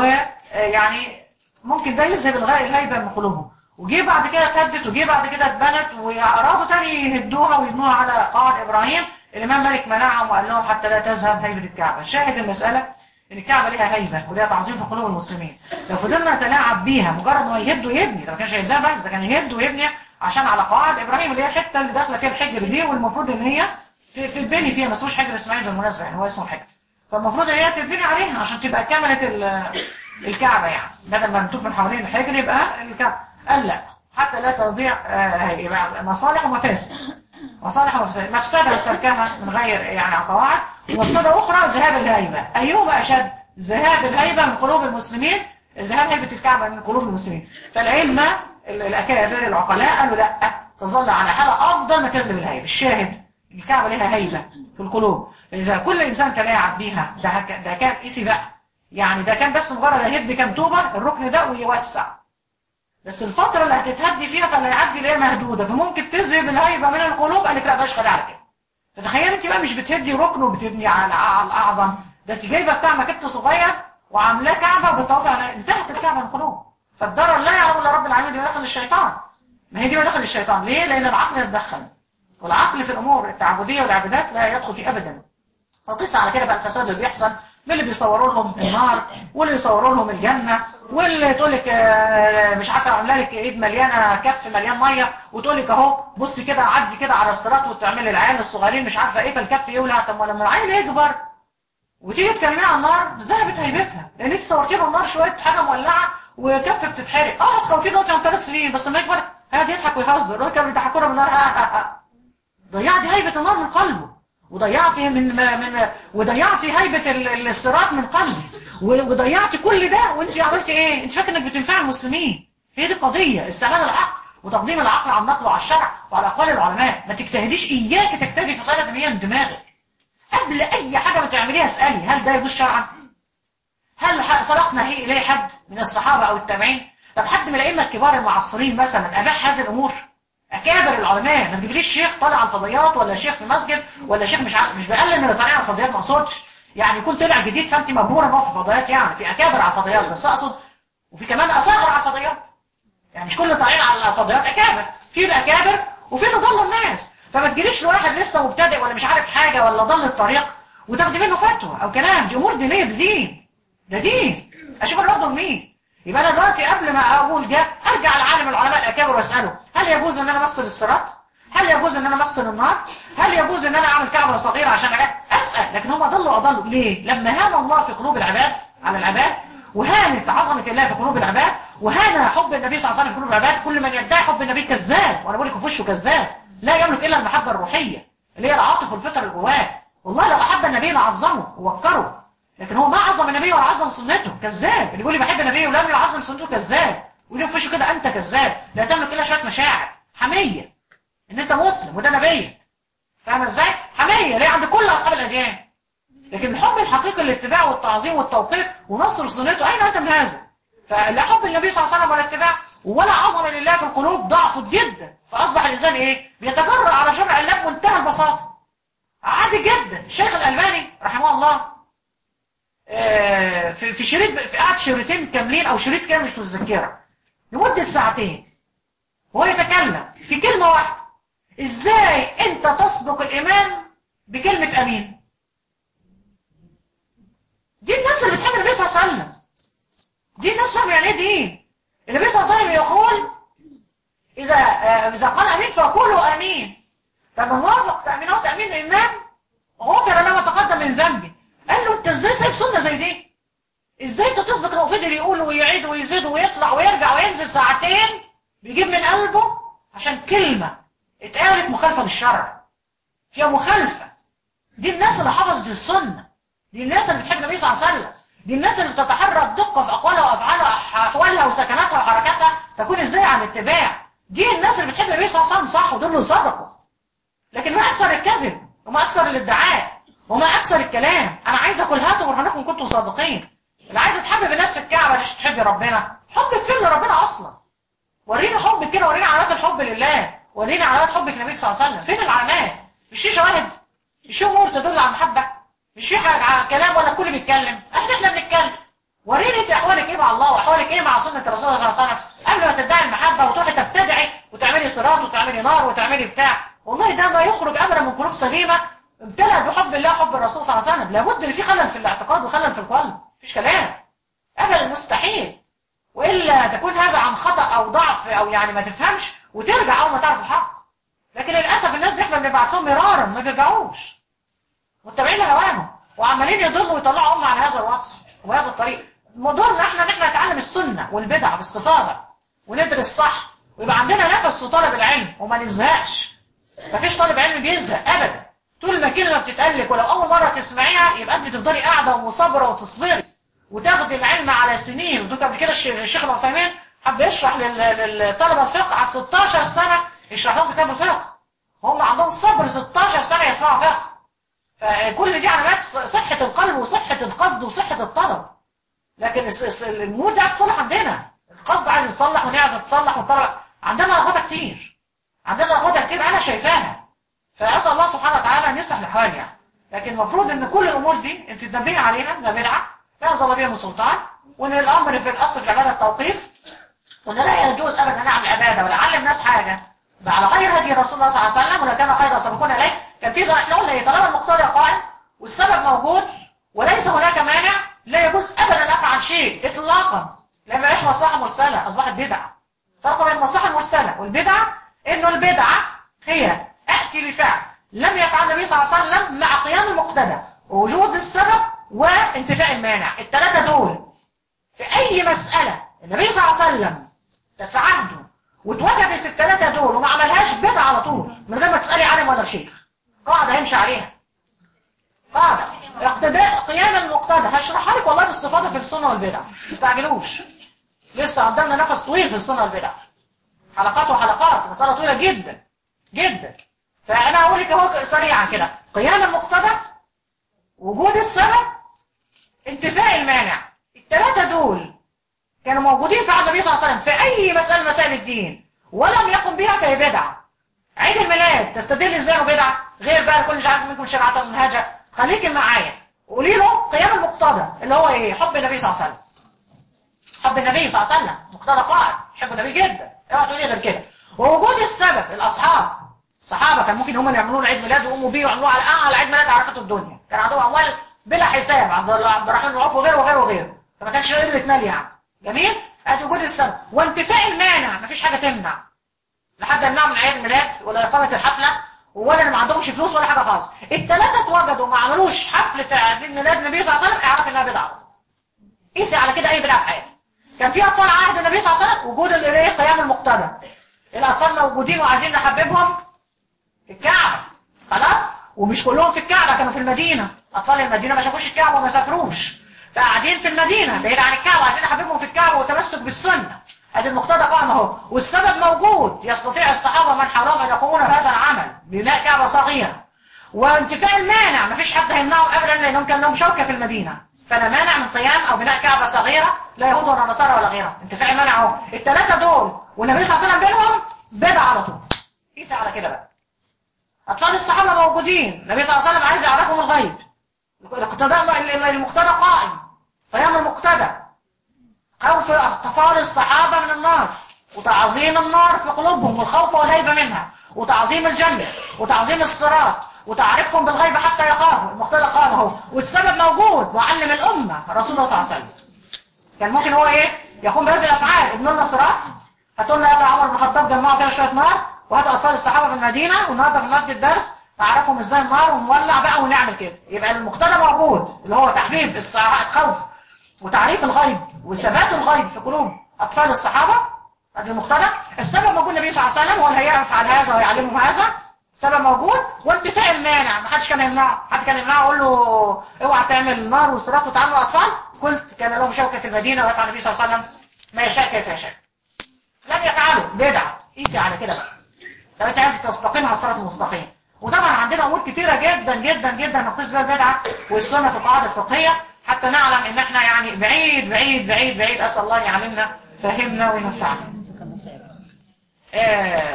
ويعني ممكن ده يذهب الغاء الهيبه من قلوبهم. وجي بعد كده اتهدت، وجي بعد كده اتبنت، وارادوا تاني يهدوها ويبنوها على قواعد ابراهيم. الامام مالك منعهم وقال لهم حتى لا تذهب هيبه الكعبه. شاهد المساله ان الكعبه ليها هيبه وليها تعظيم في قلوب المسلمين. لو فضلنا نتلاعب بيها مجرد ما يهد ويبني، لو كانش هيهدها بس ده كان يهد ويبني عشان على قواعد ابراهيم اللي هي الحته اللي داخله فيها الحجر دي، والمفروض ان هي تتبني فيها. ما اسموش حجر اسماعيل بالمناسبه، يعني هو اسمه حجر، فالمفروض ان هي تتبني عليها عشان تبقى كملت الكعبه. يعني بدل ما نطوف من حوالين الحجر يبقى الكعبه. قال لا حتى لا تضيع آه مصالح ومفاسد. مصالح ومفاسد، مفسده تركها من غير يعني قواعد، ومفسده اخرى ذهاب الهيبه. ايهما اشد؟ ذهاب الهيبه من قلوب المسلمين، ذهاب هيبه الكعبه من قلوب المسلمين. فالائمه الاكابر العقلاء قالوا لا، تظل على حاله افضل ما تذهب الهيبه. الشاهد الكعبه لها هيبه في القلوب، فاذا كل انسان تلاعب بيها ده ده كان قيسي بقى، يعني ده كان بس مجرد هيهد كام طوبه الركن ده ويوسع، بس الفتره اللي هتتهدي فيها فاللي هيعدي اللي هي مهدوده، فممكن تذهب الهيبه من القلوب. قال لك لا بلاش خلي على كده. فتخيل انت بقى مش بتهدي ركن وبتبني على على الاعظم، ده انت جايبه بتاع مكت صغير وعاملاه كعبه وبتطوف على انتهت الكعبه من القلوب. فالضرر لا يعلم الا رب العالمين، دي مداخل الشيطان. ما هي دي مداخل الشيطان. ليه؟ لان العقل يتدخل، والعقل في الامور التعبديه والعبادات لا يدخل فيه ابدا. وقيس على كده بقى الفساد اللي بيحصل من اللي بيصوروا لهم النار، واللي بيصوروا لهم الجنه، واللي تقول لك مش عارفه عامله لك ايد مليانه كف مليان ميه وتقول لك اهو بصي كده عدي كده على الصراط وتعمل العيال الصغيرين مش عارفه ايه فالكف يولع. طب لما العيل يكبر وتيجي تكلميه عن النار ذهبت هيبتها، لان انت صورتي له النار شويه حاجه مولعه وكف بتتحرق. اه هتخوفيه دلوقتي عن ثلاث سنين، بس لما يكبر هيقعد يضحك ويهزر ويقول كانوا بيضحكونا بالنار. ضيعتي هيبه النار من قلبه، وضيعتي من من وضيعتي هيبه الصراط من قلبي، وضيعتي كل ده. وانت عملتي ايه؟ انت فاكره انك بتنفعي المسلمين. هي دي القضيه، استعمال العقل وتقديم العقل على النقل وعلى الشرع وعلى اقوال العلماء. ما تجتهديش، اياك تجتهدي في صيغه دينيه من دماغك. قبل اي حاجه ما تعمليها اسالي هل ده يجوز شرعا؟ هل سبقنا اليه حد من الصحابه او التابعين؟ طب حد من الائمه الكبار المعاصرين مثلا اباح هذه الامور؟ اكابر العلماء. ما تجيبليش شيخ طالع على الفضائيات ولا شيخ في مسجد ولا شيخ مش عارف، مش بقلل من اللي طالع على الفضائيات، ما اقصدش يعني يكون طلع جديد فانت مبهوره بقى في الفضائيات. يعني في اكابر على الفضائيات بس اقصد، وفي كمان اصغر على الفضائيات. يعني مش كل طالعين على الفضائيات اكابر، في الاكابر وفي اللي ضلوا الناس. فما تجيليش لواحد لسه مبتدئ ولا مش عارف حاجه ولا ضل الطريق وتاخدي منه فتوى او كلام. دي امور دينيه، ده دين، ده دين. اشوف انا باخده لمين؟ يبقى انا دلوقتي قبل ما اقول ده ارجع لعالم العلماء الاكابر واساله هل يجوز ان انا امثل الصراط؟ هل يجوز ان انا امثل النار؟ هل يجوز ان انا اعمل كعبه صغيره عشان أجد؟ اسال. لكن هم ضلوا اضلوا ليه؟ لما هان الله في قلوب العباد على العباد، وهانت عظمه الله في قلوب العباد، وهان حب النبي صلى الله عليه وسلم في قلوب العباد. كل من يدعي حب النبي كذاب، وانا بقول لك في وشه كذاب. لا يملك الا المحبه الروحيه اللي هي العاطف والفطر اللي جواه. والله لو احب النبي لعظمه ووقره، لكن هو ما عظم النبي ولا عظم سنته. كذاب. اللي يقول لي بحب النبي ولم يعظم سنته كذاب، ويقول في وشه كده انت كذاب. لا تملك الا شويه مشاعر حميه ان انت مسلم وده نبي. فاهم ازاي؟ حميه ليه عند كل اصحاب الاديان. لكن الحب الحقيقي الاتباع والتعظيم والتوقير ونصر سنته، اين انت من هذا؟ فلا حب النبي صلى الله عليه وسلم ولا اتباع ولا عظمه لله في القلوب، ضعفت جدا. فاصبح الانسان ايه؟ بيتجرأ على شرع الله بمنتهى البساطه، عادي جدا. الشيخ الالباني رحمه الله في شريط، في قعد شريطين كاملين او شريط كامل مش متذكره لمده ساعتين وهو يتكلم في كلمه واحده: ازاي انت تصدق الايمان بكلمه امين؟ دي الناس اللي بتحب النبي صلى الله عليه وسلم، دي الناس فاهمه يعني ايه دين. النبي صلى الله عليه وسلم يقول اذا اذا قال امين فقولوا امين، فمن وافق تامينه تامين الامام غفر له ما تقدم من ذنبه. قال له انت ازاي سايب سنه زي دي؟ ازاي انت تسبق انه فضل يقول ويعيد ويزيد ويطلع ويرجع وينزل ساعتين بيجيب من قلبه عشان كلمه اتقالت مخالفه للشرع، فيها مخالفه. دي الناس اللي حفظت السنه، دي الناس اللي بتحب النبي صلى الله عليه وسلم، دي الناس اللي بتتحرى بدقه في اقوالها وافعالها احوالها وسكناتها وحركاتها تكون ازاي عن الاتباع. دي الناس اللي بتحب النبي صلى الله عليه وسلم صح، ودول اللي صدقوا. لكن ما اكثر الكذب وما اكثر الادعاء وما اكثر الكلام. انا عايز اقول هاتوا برهانكم ان كنتم صادقين. اللي عايزه تحبب الناس في الكعبه ليش تحبي ربنا؟ حبك فين لربنا اصلا؟ وريني حب ورينا علامات حبك للنبي صلى الله عليه وسلم. فين العلامات؟ مش في شواهد؟ مش في امور تدل على المحبه؟ مش في حاجه كلام ولا الكل بيتكلم؟ احنا احنا بنتكلم. وريني انت احوالك ايه مع الله واحوالك ايه مع سنه الرسول صلى الله عليه وسلم قبل ما تدعي المحبه وتروحي تبتدعي وتعملي صراط وتعملي نار وتعملي بتاع. والله ده ما يخرج ابدا من قلوب سليمه امتلأت بحب الله حب الرسول صلى الله عليه وسلم. لابد ان في خلل في الاعتقاد وخلل في القلب، مفيش كلام ابدا، مستحيل. والا تكون هذا عن خطا او ضعف او يعني ما تفهمش وترجع اول ما تعرف الحق. لكن للاسف الناس دي احنا بنبعت لهم مرارا ما بيرجعوش، متبعين لهواهم وعمالين يضلوا ويطلعوا امه على هذا الوصف وهذا الطريق. دورنا احنا ان احنا نتعلم السنه والبدع باستفاضه وندرس صح ويبقى عندنا نفس في طلب العلم وما نزهقش. مفيش طالب علم بيزهق ابدا. طول ما كلمه بتتقلك ولو اول مره تسمعيها يبقى انت تفضلي قاعده ومصبره وتصبري وتاخدي العلم على سنين. وتقول قبل كده الشيخ العثيمين حب يشرح للطلبه الفقه قعد ستاشر سنه يشرح لهم كتاب الفقه. هم عندهم صبر ستاشر سنه يسمعوا فقه. فكل دي علامات صحه القلب وصحه القصد وصحه الطلب. لكن الامور دي عايز تصلح عندنا، القصد عايز يتصلح ونية عايزه تتصلح والطلب عندنا لخبطه كتير، عندنا لخبطه كتير انا شايفاها. فاسال الله سبحانه وتعالى ان يصلح الاحوال يعني. لكن المفروض ان كل الامور دي انت تنبهي عليها انها بدعه لا ينزل بها من سلطان، وان الامر في الاصل في العباده التوقيف، وان لا يجوز ابدا ان اعمل عباده ولا اعلم ناس حاجه على غير هدي رسول الله صلى الله عليه وسلم. ولا كان خيرا سبقونا اليه. كان في زي احنا قلنا ايه، طالما المقتضى قائم والسبب موجود وليس هناك مانع لا يجوز ابدا افعل شيء اطلاقا. لما يبقاش مصلحه مرسله اصبحت بدعه. فرق بين المصلحه المرسله والبدعه انه البدعه هي اتي بفعل لم يفعل النبي صلى الله عليه وسلم مع قيام المقتضى ووجود السبب وانتفاء المانع. الثلاثه دول في اي مساله النبي صلى الله عليه وسلم تفعله واتوجدت الثلاثه دول وما عملهاش بدعه على طول من غير ما تسالي عالم ولا شيخ. قاعده يمشي عليها، قاعده اقتداء قيام المقتضى. هشرحها لك والله باستفاضه في السنه والبدع، ما تستعجلوش، لسه قدامنا نفس طويل في السنه والبدع، حلقات وحلقات، مساله طويله جدا جدا. فانا هقول لك اهو سريعا كده: قيام المقتضى، وجود السبب، انتفاء المانع. الثلاثه دول كانوا موجودين في عهد النبي صلى الله عليه وسلم في اي مساله مسائل الدين ولم يقم بها فهي بدعه. عيد الميلاد تستدل ازاي بدعه؟ غير بقى كل مش عارف منكم شرعه منهجه. خليكي معايا وقولي له قيام المقتضى اللي هو ايه؟ حب النبي صلى الله عليه وسلم. حب النبي صلى الله عليه وسلم مقتضى قائم، يحب النبي جدا، اوعى تقولي غير كده. ووجود السبب، الاصحاب الصحابه كان ممكن هم اللي يعملوا له عيد ميلاد ويقوموا بيه ويعملوه على اعلى عيد ميلاد عرفته الدنيا. كان عندهم اموال بلا حساب، عبد عبد الرحمن بن عوف وغيره وغيره وغيره، فما كانش قله مال يعني. جميل؟ ادي وجود السبب وانتفاء المانع. مفيش حاجه تمنع لحد يمنعوا من عيد الميلاد ولا اقامه الحفله ولا اللي ما عندهمش فلوس ولا حاجه خالص. الثلاثه اتوجدوا ما عملوش حفله عيد ميلاد النبي صلى الله عليه وسلم، اعرف انها بدعه. قيسي على كده اي بدعه في حياتك. كان في اطفال عهد النبي صلى الله عليه وسلم، وجود الايه؟ قيام المقتضى. الاطفال موجودين وعايزين نحببهم في الكعبه، خلاص؟ ومش كلهم في الكعبه، كانوا في المدينه. اطفال المدينه ما شافوش الكعبه وما سافروش، فقاعدين في المدينه بعيد عن الكعبه، عايزين نحببهم في الكعبه والتمسك بالسنه. ادي المقتضى قائم اهو، والسبب موجود. يستطيع الصحابه من حولهم ان يقومون بهذا العمل ببناء كعبه صغيره. وانتفاء المانع، ما فيش حد هيمنعهم ابدا لانهم كان لهم شوكه في المدينه، فلا مانع من قيام او بناء كعبه صغيره لا يهود ولا نصارى ولا غيرهم. انتفاء المانع اهو. الثلاثه دول والنبي صلى الله عليه وسلم بينهم بدعه على طول. قيس على كده بقى. اطفال الصحابه موجودين، النبي صلى الله عليه وسلم عايز يعرفهم الغيب. المقتضى قائم، قيام المقتضى، خوف اطفال الصحابه من النار وتعظيم النار في قلوبهم والخوف والهيبه منها، وتعظيم الجنه وتعظيم الصراط وتعرفهم بالغيب حتى يخافوا. المقتضى قائم اهو، والسبب موجود. وعلم الامه رسول الله صلى الله عليه وسلم. كان ممكن هو ايه؟ يقوم بهذه الافعال. ابن لنا صراط، هاتوا لنا يلا عمر بن الخطاب جمعوا كده شويه نار وهاتوا اطفال الصحابه في المدينه والنهارده في المسجد درس اعرفهم ازاي النار ونولع بقى ونعمل كده. يبقى المقتضى موجود اللي هو تحبيب الخوف وتعريف الغيب وثبات الغيب في قلوب اطفال الصحابه. ادي المقتضى. السبب موجود. النبي صلى الله عليه وسلم هو اللي هيفعل هذا ويعلمهم هذا. السبب موجود. وانتفاء المانع، ما حدش كان يمنعه. حد كان يمنعه يقول له اوعى تعمل نار وصراط وتعامل الاطفال؟ قلت كان لهم شوكه في المدينه ويفعل النبي صلى الله عليه وسلم ما يشاء كيف يشاء. لم يفعلوا بدعه. قيسي على كده بقى لو انت عايز تستقيم على الصراط المستقيم. وطبعا عندنا امور كتيره جدا جدا جدا نقيس بها البدعه والسنه في القواعد الفقهيه حتى نعلم ان احنا يعني بعيد بعيد بعيد بعيد. اسال الله يعلمنا فهمنا وينفعنا. آه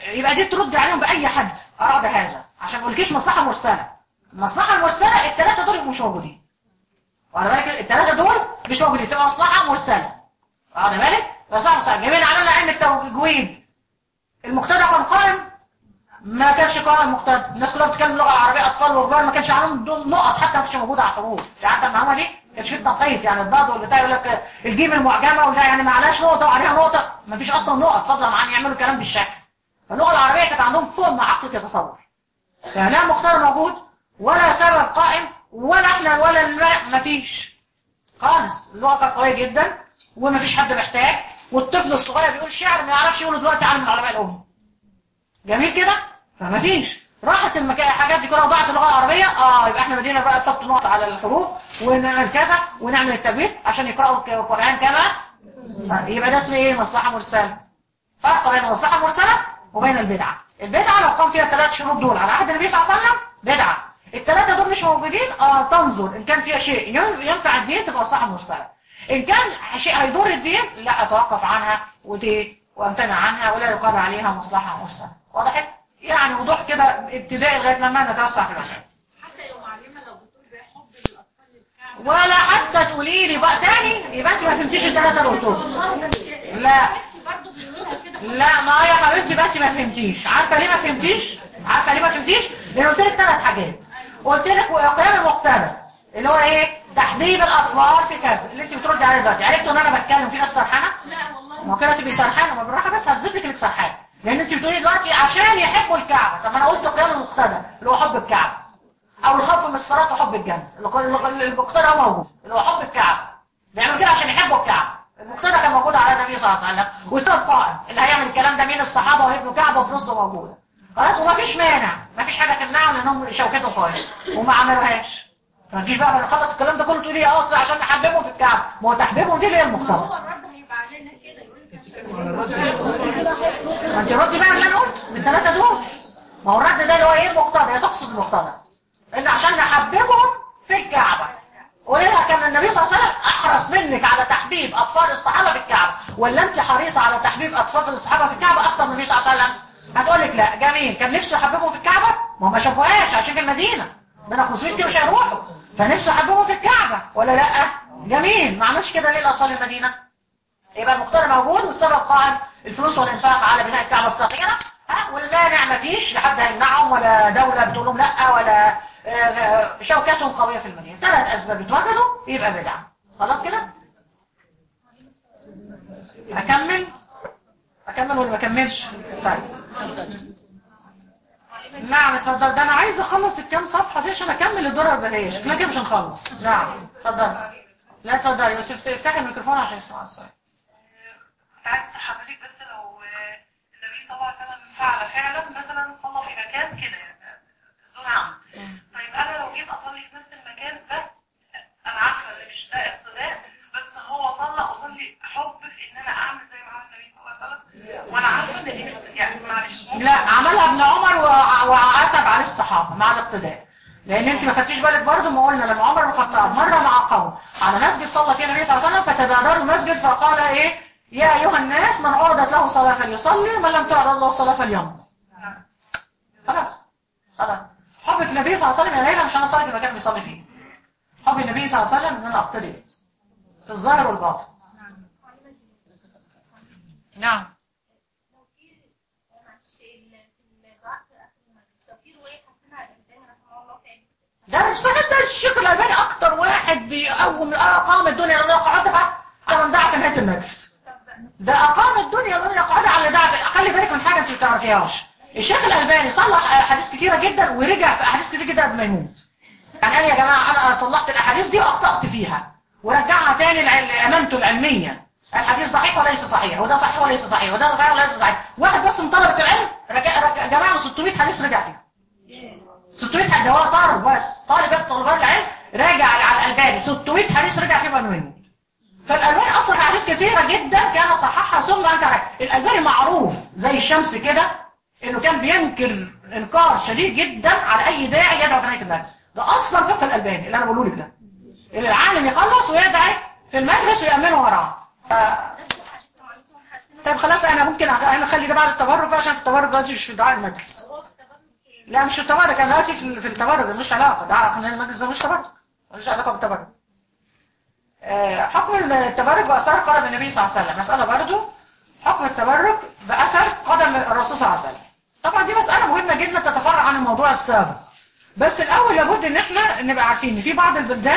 يبقى دي ترد عليهم باي حد اراد هذا، عشان ما اقولكيش مصلحه مرسله. المصلحه المرسله الثلاثه دول مش موجودين، واخد بالك؟ الثلاثه دول مش موجودين، تبقى مصلحه مرسله، واخد بالك؟ مصلحه مرسله. جميل، عملنا علم التجويد، المقتدى كان قائم؟ ما كانش قائم مقتدى. الناس كلها بتتكلم اللغه العربيه، اطفال وكبار، ما كانش عندهم دول نقط حتى، ما كانتش موجوده على الحروف. انت عارفه المعلومه دي؟ ما كانش في تنقيط، يعني الضاد والبتاع يقول لك الجيم المعجمه ولا يعني ما عليهاش نقطه وعليها نقطه، ما فيش اصلا نقط فضلا عن يعملوا كلام بالشكل. فاللغه العربيه كانت عندهم فوق ما عقلك يتصور. فلا مقتدى موجود ولا سبب قائم ولا احنا ولا الملك، ما فيش خالص. اللغه كانت قويه جدا وما فيش حد محتاج، والطفل الصغير بيقول شعر ما يعرفش يقوله دلوقتي عالم من علماء الامه. جميل كده؟ فما فيش. راحت المكان الحاجات دي كلها وضاعت اللغه العربيه، اه يبقى احنا بدينا بقى نحط نقط على الحروف ونعمل كذا ونعمل التجويد عشان يقراوا القران كما يبقى ده اسمه ايه؟ مصلحه مرسله. فرق بين المصلحه المرسله وبين البدعه. البدعه لو قام فيها الثلاث شروط دول على عهد النبي صلى الله عليه وسلم بدعه. الثلاثه دول مش موجودين، اه تنظر ان كان فيها شيء ينفع الدين تبقى مصلحه مرسله. ان كان شيء هيضر الدين لا اتوقف عنها ودي وامتنع عنها ولا يقال عليها مصلحه مرسله. وضحت؟ يعني وضوح كده ابتدائي لغايه لما نتوسع في المسائل. حتى لو معلمه لو بتقول بحب الاطفال للكعبه ولا حتى تقولي لي بقى تاني يبقى انت ما فهمتيش الثلاثه اللي قلتهم. لا لا ما يا حبيبتي بقى انت ما فهمتيش. عارفه ليه ما فهمتيش؟ عارفه ليه ما فهمتيش؟ لان قلت لك ثلاث حاجات. قلت لك وقيام المقتدى اللي هو ايه؟ تحبيب الاطفال في كذا اللي انت بتردي عليه دلوقتي. عرفتوا ان انا بتكلم في ناس سرحانه؟ لا والله ما كده تبقي سرحانه. ما بالراحه بس هثبت لك انك سرحانه، لان انت بتقولي دلوقتي عشان يحبوا الكعبه. طب ما انا قلت قيام المقتدى اللي هو حب الكعبه، او الخوف من الصلاه وحب الجنه. المقتدى هو موجود اللي هو حب الكعبه، بيعملوا كده عشان يحبوا الكعبه. المقتدى كان موجود على النبي صلى الله عليه وسلم وساب قائم اللي هيعمل الكلام ده مين؟ الصحابه وابن كعبه وفي نصه موجوده. خلاص وما فيش مانع، ما فيش حاجه تمنعهم لانهم شوكتهم كويس وما عملوهاش. فما تجيش بقى نخلص الكلام ده كله تقولي يا اصل عشان نحببهم في الكعبه. ما هو تحبيبهم دي اللي هي ما المقتدى. هو الرد هيبقى علينا كده يقول لك ما انت ردي بقى اللي انا قلت من ثلاثه دول. ما هو الرد ده اللي هو ايه؟ المقتدى. هي تقصد المقتدى ان عشان نحببهم في الكعبه. ولها كان النبي صلى الله عليه وسلم احرص منك على تحبيب اطفال الصحابه في الكعبه، ولا انت حريصه على تحبيب اطفال الصحابه في الكعبه اكتر من النبي صلى الله عليه وسلم؟ هتقول لك لا. جميل، كان نفسه يحببهم في الكعبه، ما هم ما شافوهاش عشان في المدينه بين خمسمية كيلو مش هيروحوا، فنفسه يحببهم في الكعبه ولا لا؟ جميل، ما عملش كده ليه الاطفال المدينه؟ يبقى المقتدى موجود والسبب قائم، الفلوس والانفاق على بناء الكعبه الصغيره، ها، والمانع ما فيش، لا حد هيمنعهم ولا دوله بتقول لهم لا ولا آه، شوكتهم قويه في المدينه. ثلاث اسباب اتوجدوا يبقى بدعه. خلاص كده؟ اكمل؟ اكمل ولا ما اكملش؟ طيب نعم اتفضل. ده انا عايز اخلص الكام صفحه دي عشان اكمل الدور البلاش. لا كده مش هنخلص. نعم اتفضل. لا اتفضلي بس افتحي الميكروفون عشان يسمع الصوت. عايز حضرتك بس لو النبي صلى الله عليه وسلم فعل فعلا مثلا صلى في مكان كده يعني دون عمد، طيب انا لو جيت اصلي في نفس المكان بس انا عارفه ان مش ده اقتداء، بس هو صلى اصلي حب في ان انا اعمل زي ما عمل النبي صلى الله عليه وسلم، وانا عارفه ان دي مش يعني معلش. لا عملها ابن عمر وع- وعاتب عليه الصحابه مع الاقتداء، لان انت ما خدتيش بالك برضه ما قلنا لما عمر بن الخطاب مره مع قوم على مسجد صلى فيه النبي صلى الله عليه وسلم فتبادروا المسجد فقال ايه؟ يا ايها الناس من عرضت له صلاه فليصلي ومن لم تعرض له صلاه فليمضي. خلاص خلاص. حب النبي صلى الله عليه وسلم يا ليلى مش انا اصلي في المكان اللي بيصلي فيه. حب النبي صلى الله عليه وسلم ان انا اقتدي في الظاهر والباطن. نعم. لو في معلش الدعاء في اخر المجلس لو في روايه حسنها الانسان رحمه الله تعالى ده مش فاهم. ده الشيخ الألباني أكتر واحد بيقوم أقام الدنيا لأنه يقعدها على من دعا في نهاية المجلس. ده أقام الدنيا لأنه يقعدها على دعا. خلي بالك من حاجة أنت ما تعرفيهاش. الشيخ الألباني صلح أحاديث كتيرة جدا ورجع في أحاديث كتير جدا قبل ما يموت. يعني قال يا جماعة أنا صلحت الأحاديث دي وأخطأت فيها ورجعها تاني لأمانته العلمية. الحديث صحيح وليس صحيح، وده صحيح وليس صحيح، وده صحيح وليس صحيح. واحد بس من طلبة العلم رجع رجع جمع له ستمية حديث رجع فيها. ستمية حديث. ده هو طالب بس طالب بس طلبات العلم راجع على الألباني ستمية حديث رجع فيه قبل ما يموت. فالألباني أصلا حديث كثيرة جدا كان صححها ثم أنكر. الألباني معروف زي الشمس كده إنه كان بينكر إنكار شديد جدا على أي داعي يدعو في نهاية المجلس. ده أصلا فقه الألباني اللي أنا بقوله لك ده. العالم يخلص ويدعي في المجلس ويأمنه وراه. ف... طيب خلاص انا ممكن أخ- انا اخلي ده بعد التبرك بقى، عشان في التبرك دلوقتي مش في دعاء المجلس. هو في التبرك إيه؟ لا مش في التبرك، انا دلوقتي في في التبرك مش علاقه، دعاء خلينا المجلس ده مش تبرك، مش علاقه بالتبرك. آه، حكم التبرك باثار قدم النبي صلى الله عليه وسلم، مساله برضو حكم التبرك باثر قدم الرسول صلى الله عليه وسلم. طبعا دي مساله مهمه جدا تتفرع عن الموضوع السابق، بس الاول لابد ان احنا نبقى عارفين ان في بعض البلدان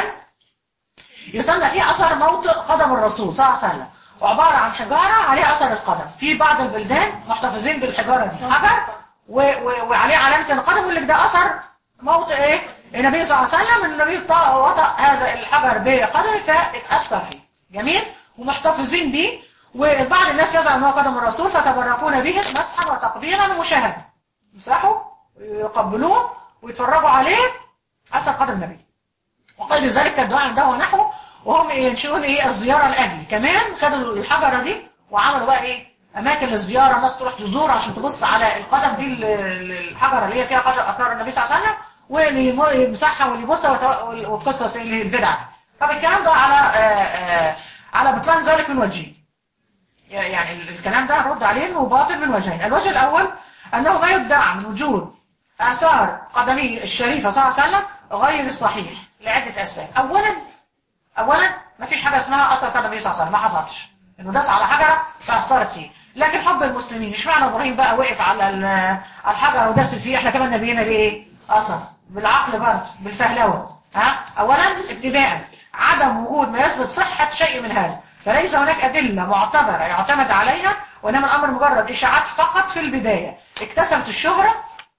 يسمى فيها اثر موطئ قدم الرسول صلى الله عليه وسلم، وعباره عن حجاره عليها اثر القدم. في بعض البلدان محتفظين بالحجاره دي حجر و... و... وعليه علامه القدم، يقول لك ده اثر موطئ ايه النبي صلى الله عليه وسلم، ان النبي طا- وطأ هذا الحجر بقدمه فاتاثر فيه. جميل، ومحتفظين بيه، وبعض الناس يزعم ان هو قدم الرسول فتبركون به مسحا وتقبيلا ومشاهده، يمسحوا ويقبلوه ويتفرجوا عليه اثر قدم النبي. وقيل ذلك الدعاء عنده ونحوه، وهم ينشئون ايه الزياره لاجل. كمان خدوا الحجره دي وعملوا بقى ايه اماكن للزياره، الناس تروح تزور عشان تبص على القدم دي، ال- ال- الحجره اللي هي فيها قدر اثار النبي صلى الله عليه وسلم، واللي يمسحها واللي يبصها وت- والقصص اللي هي البدعه. طب الكلام ده على آه، آه، على بطلان ذلك من وجهين. يعني الكلام ده رد عليه انه باطل من وجهين. الوجه الاول انه ما يدعى من وجود اثار قدمه الشريفه صلى الله عليه وسلم غير الصحيح لعده اسباب. اولا اولا ما فيش حاجه اسمها اثر قدم النبي صلى الله عليه وسلم، ما حصلش انه داس على حجره فاثرت فيه. لكن حب المسلمين، اشمعنى ابراهيم بقى وقف على ال- على الحجر وداس فيه، احنا كمان نبينا ليه اثر؟ بالعقل برضه، بالفهلوه. ها اولا ابتداء عدم وجود ما يثبت صحه شيء من هذا، فليس هناك ادله معتبره يعتمد عليها، وانما الامر مجرد اشاعات فقط في البدايه اكتسبت الشهره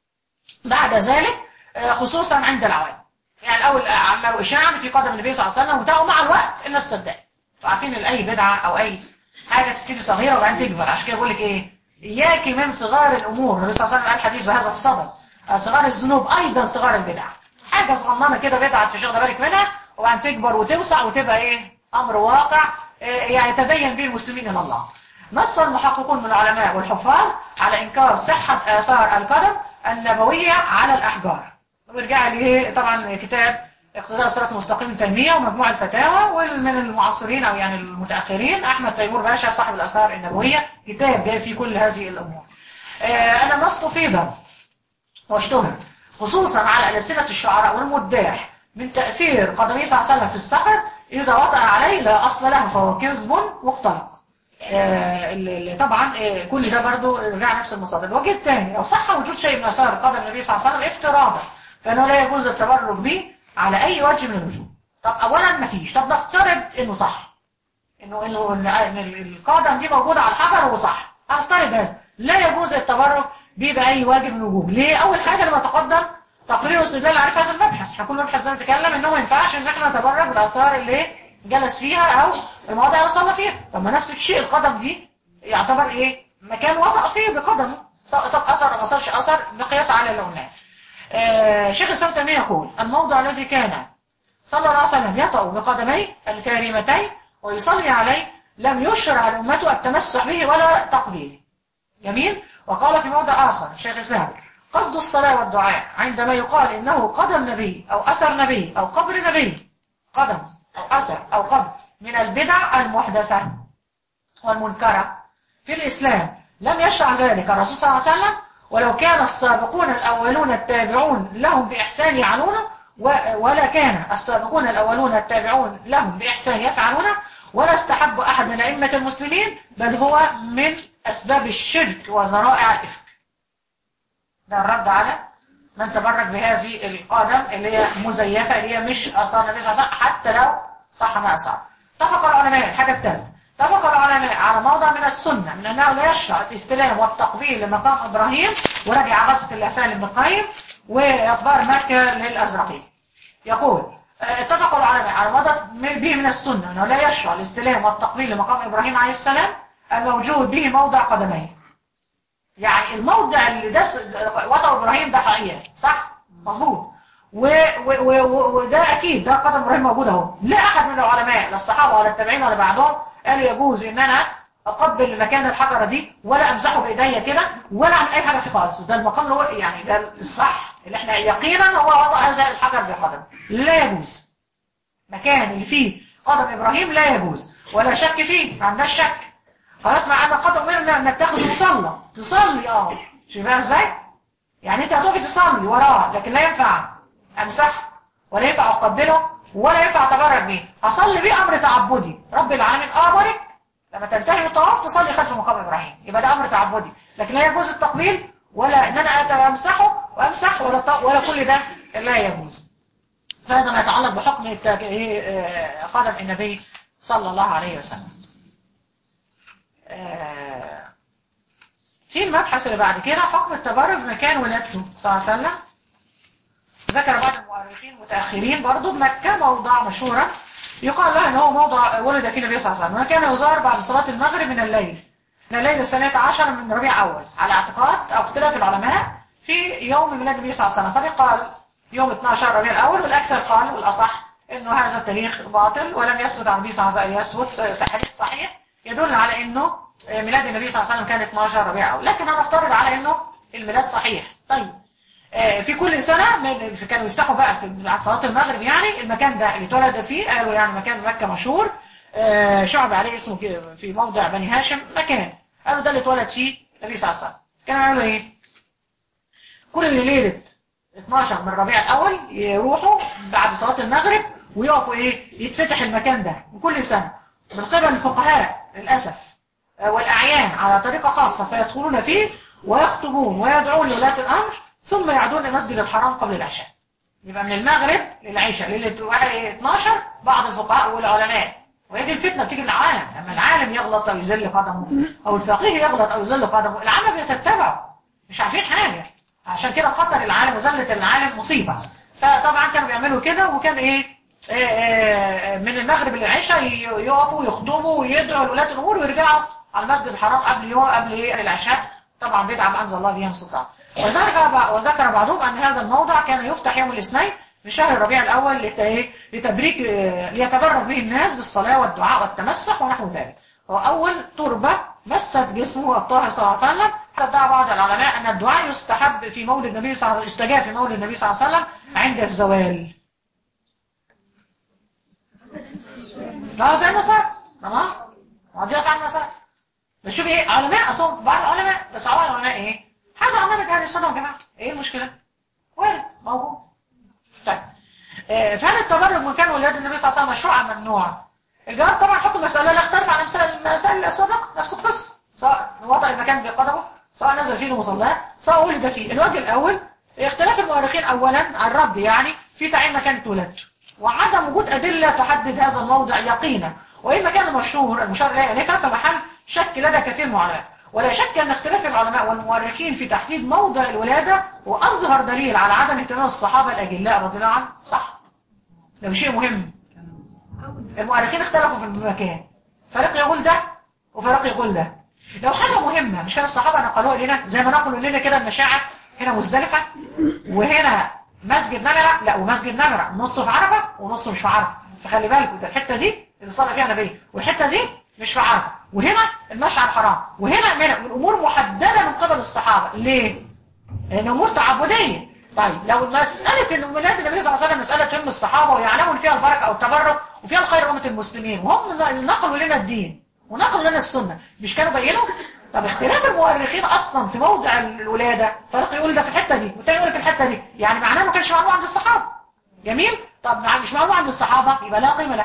بعد ذلك، آه، خصوصا عند العوام. يعني الاول عملوا اشاعه في قدم النبي صلى الله عليه وسلم، وتلاقوا مع الوقت الناس صدقت. انتوا عارفين ان اي بدعه او اي حاجه تبتدي صغيره وبعدين تكبر، عشان كده بقول لك ايه، اياك من صغار الامور. النبي صلى الله عليه وسلم قال حديث بهذا الصدد، آه، صغار الذنوب ايضا صغار البدع. حاجه صغننه كده بدعه مش واخده بالك منها، وبعدين تكبر وتوسع وتبقى ايه امر واقع، آه، يعني يتدين به المسلمين الى الله. نص المحققون من العلماء والحفاظ على انكار صحه اثار القدم النبويه على الاحجار. ويرجع لي طبعا كتاب اقتضاء الصراط المستقيم تيميه ومجموع الفتاوى، ومن المعاصرين او يعني المتاخرين احمد تيمور باشا صاحب الاثار النبويه، كتاب جاي فيه كل هذه الامور. آه انا النص تفيض واشتهر خصوصا على السنه الشعراء والمداح من تاثير قدمه صلى الله عليه وسلم في السحر، اذا وطأ عليه لا اصل له فهو كذب مختلق. آه اللي طبعا آه كل ده برضو رجع نفس المصادر. الوجه الثاني، لو صح وجود شيء من اثار قدم النبي صلى الله عليه وسلم افتراضا، فانه لا يجوز التبرك به على اي وجه من الوجوه. طب اولا ما فيش، طب نفترض انه صح، انه انه ان إن القدم دي موجوده على الحجر وصح، هنفترض هذا لا يجوز التبرك به باي وجه من الوجوه. ليه؟ اول حاجه لما تقدم تقرير واستدلال عارف هذا المبحث، احنا كل مبحث ده بنتكلم انه ما ينفعش ان احنا نتبرك بالاثار اللي جلس فيها او المواضع اللي صلى فيها. طب ما نفس الشيء القدم دي يعتبر ايه مكان وضع فيه بقدمه، سواء صاب اثر او ما صارش اثر بقياس على اللي قلناه. آه شيخ الاسلام تيميه يقول الموضع الذي كان صلى الله عليه وسلم يطأ بقدميه الكريمتين ويصلي عليه لم يشرع لأمته التمسح به ولا تقبيله. جميل. وقال في موضع آخر شيخ الإسلام قصد الصلاة والدعاء عندما يقال إنه قدم نبي أو أثر نبي أو قبر نبي، قدم أو أثر أو قبر، من البدع المحدثة والمنكرة في الإسلام، لم يشرع ذلك الرسول صلى الله عليه وسلم، ولو كان السابقون الأولون التابعون لهم بإحسان يعلونه، ولا كان السابقون الأولون التابعون لهم بإحسان يفعلونه، ولا استحب أحد من أئمة المسلمين، بل هو من أسباب الشرك وذرائع الإفك. ده الرد على من تبرك بهذه القدم اللي هي مزيفة، اللي هي مش آثار النبي صلى الله عليه وسلم حتى لو صح ما أثار. اتفق العلماء الحاجة الثالثة، اتفق العلماء على موضع من السنة من أنه لا يشرع الاستلام والتقبيل لمقام إبراهيم، ورجع غزة الأفعال ابن القيم وأخبار مكة للأزرقي. يقول اتفق العلماء على موضع به من السنة أنه لا يشرع الاستلام والتقبيل لمقام إبراهيم عليه السلام الموجود به موضع قدميه. يعني الموضع اللي ده وضع إبراهيم ده حقيقة صح؟ مظبوط. وده أكيد ده قدم إبراهيم موجود اهو. لا أحد من العلماء لا الصحابة ولا التابعين ولا بعدهم قالوا يجوز إن أنا أقبل مكان الحجرة دي ولا أمسحه بإيديا كده ولا أعمل أي حاجة فيه خالص. ده المقام اللي هو يعني ده الصح اللي احنا يقينا هو وضع هذا الحجر بقدم. لا يجوز مكان اللي فيه قدم إبراهيم، لا يجوز ولا شك فيه، ما عندناش شك. خلاص، مع ان قد امرنا انك تاخد مصلى تصلي. اه شوفها ازاي؟ يعني انت هتقفي تصلي وراه، لكن لا ينفع امسح ولا ينفع اقبله ولا ينفع اتبرك بيه. اصلي بيه امر تعبدي، رب العالمين امرك لما تنتهي من الطواف تصلي خلف مقام ابراهيم، يبقى ده امر تعبدي، لكن لا يجوز التقبيل ولا ان انا امسحه وامسح ولا ولا كل ده لا يجوز. فهذا ما يتعلق بحكم قدم النبي صلى الله عليه وسلم. في المبحث اللي بعد كده حكم التبرج مكان ولادته صلى الله عليه وسلم. ذكر بعض المؤرخين متأخرين برضو بمكة موضع مشهورا يقال له ان هو موضع ولد فيه النبي صلى الله عليه وسلم، وكان يزار بعد صلاة المغرب من الليل من الليل الثانية عشر من ربيع أول، على اعتقاد أو اختلاف العلماء في يوم ميلاد النبي صلى الله عليه وسلم. فريق قال يوم اثناشر ربيع الأول، والأكثر قال والأصح إنه هذا التاريخ باطل ولم يثبت عن النبي صلى الله عليه وسلم. يثبت حديث صحيح يدل على إنه ميلاد النبي صلى الله عليه وسلم كان اثناشر ربيع الأول، لكن هنفترض على إنه الميلاد صحيح. طيب في كل سنة كانوا يفتحوا بقى في صلاة المغرب يعني المكان ده اللي اتولد فيه، قالوا يعني مكان مكة مشهور شعب عليه اسمه في موضع بني هاشم مكان، قالوا ده اللي اتولد فيه النبي صلى الله عليه وسلم. كانوا يعملوا ايه؟ كل ليلة اثناشر من ربيع الأول يروحوا بعد صلاة المغرب ويقفوا ايه؟ يتفتح المكان ده. وكل سنة من قبل الفقهاء للأسف والأعيان على طريقة خاصة فيدخلون فيه ويخطبون ويدعون لولاة الأمر ثم يعودون المسجد الحرام قبل العشاء. يبقى من المغرب للعشاء ليلة اثناشر بعض الفقهاء والعلماء، وهي دي الفتنة بتيجي من العالم، لما العالم يغلط أو يذل قدمه أو الفقيه يغلط أو يذل قدمه العالم بيتتبعه مش عارفين حاجة. عشان كده خطر العالم وذلة العالم مصيبة. فطبعا كانوا بيعملوا كده، وكان ايه, إيه, إيه من المغرب للعشاء يقفوا يخطبوا ويدعوا لولاة الأمور ويرجعوا على المسجد الحرام قبل يوم قبل ايه العشاء. طبعا بدعة ما أنزل الله بها من سلطان. وذكر بعضهم أن هذا الموضع كان يفتح يوم الاثنين في شهر ربيع الأول لتبريك ليتبرك به الناس بالصلاة والدعاء والتمسح ونحو ذلك. هو أول تربة مست جسمه الطاهر صلى الله عليه وسلم. ادعى بعض العلماء أن الدعاء يستحب في مولد النبي صلى الله عليه وسلم، يستجاب في مولد النبي صلى الله عليه وسلم عند الزوال. لا زي المساء تمام وضيع عن المساء. بس شوف ايه علماء اصلا بعض العلماء بس على العلماء ايه حاجه عملت اهل السنه يا جماعه، ايه المشكله؟ وارد موجود. طيب آه فهل التبرج مكان ولاد النبي صلى الله عليه وسلم مشروع ام ممنوع؟ الجواب طبعا حكم المساله لا يختلف عن مسائل السابقه، نفس القصه، سواء وضع المكان بقدمه سواء نزل فيه المصلاه سواء ولد فيه. الوجه الاول اختلاف المؤرخين اولا على الرد يعني في تعيين مكان ولادته وعدم وجود ادله تحدد هذا الموضع يقينا، وان مكان مشهور المشار اليه انفا فمحل شك لدى كثير من العلماء. ولا شك ان اختلاف العلماء والمؤرخين في تحديد موضع الولاده واظهر دليل على عدم اهتمام الصحابه الاجلاء رضي الله عنهم. صح، ده شيء مهم. المؤرخين اختلفوا في المكان، فريق يقول ده وفريق يقول ده. لو حاجه مهمه مش كان الصحابه نقلوها لنا زي ما نقلوا لنا كده المشاعر هنا مزدلفه وهنا مسجد نمره، لا ومسجد نمره نصه في عرفه ونصه مش في عرفه، فخلي بالكم ده الحته دي اللي صلى فيها النبي والحته دي مش في عرفه، وهنا المشعر الحرام وهنا من الامور محدده من قبل الصحابه. ليه؟ لان امور تعبديه. طيب لو مساله ان ميلاد النبي صلى الله عليه وسلم مساله تهم الصحابه ويعلمون فيها البركه او التبرك وفيها الخير امه المسلمين وهم نقلوا لنا الدين ونقلوا لنا السنه، مش كانوا بينوا؟ طب اختلاف المؤرخين اصلا في موضع الولاده، فريق يقول ده في الحته دي والتاني يقول في الحته دي، يعني معناه ما كانش معلوم عند الصحابه. جميل؟ طب مش معلوم عند الصحابه يبقى لا قيمه له.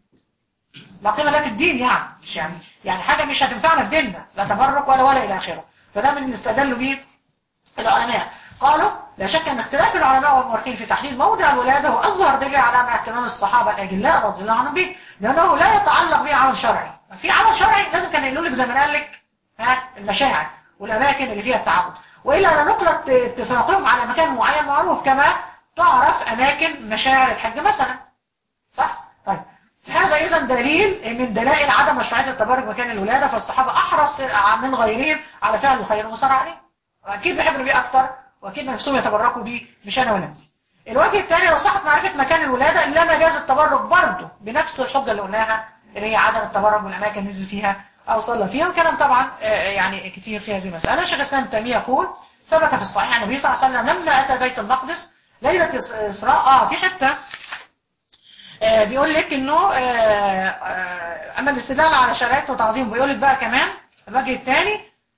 لا قيمه له في الدين، يعني مش يعني يعني حاجه مش هتنفعنا في ديننا، لا تبرك ولا ولا الى اخره. فده من اللي استدلوا بيه العلماء. قالوا لا شك ان اختلاف العلماء والمؤرخين في تحديد موضع الولاده هو اظهر دليل على اهتمام الصحابه الاجلاء رضي الله عنهم به، لانه لا يتعلق به عمل شرعي. في عمل شرعي لازم كان يقول لك زي ما قال لك ها المشاعر والاماكن اللي فيها التعبد، والا لنقلت اتفاقهم على مكان معين معروف كما تعرف اماكن مشاعر الحج مثلا. صح؟ طيب هذا اذا دليل من دلائل عدم مشروعيه التبرك مكان الولاده، فالصحابه احرص من غيرهم على فعل الخير والمسارعه عليه، واكيد بيحبوا بيه اكتر واكيد نفسهم يتبركوا بيه مش انا ولا انت. الوجه الثاني لو صحت معرفه مكان الولاده الا ما جاز التبرك برضه بنفس الحجه اللي قلناها اللي هي عدم التبرك بالاماكن نزل فيها او صلى فيها، وكلام طبعا يعني كتير في هذه المساله. شيخ الاسلام ابن تيميه يقول ثبت في الصحيح عن النبي صلى الله عليه وسلم لما اتى بيت المقدس ليله اسراء اه في حته آه بيقول لك انه آه آه اما الاستدلال على شرائط وتعظيم، بيقول لك بقى كمان الوجه الثاني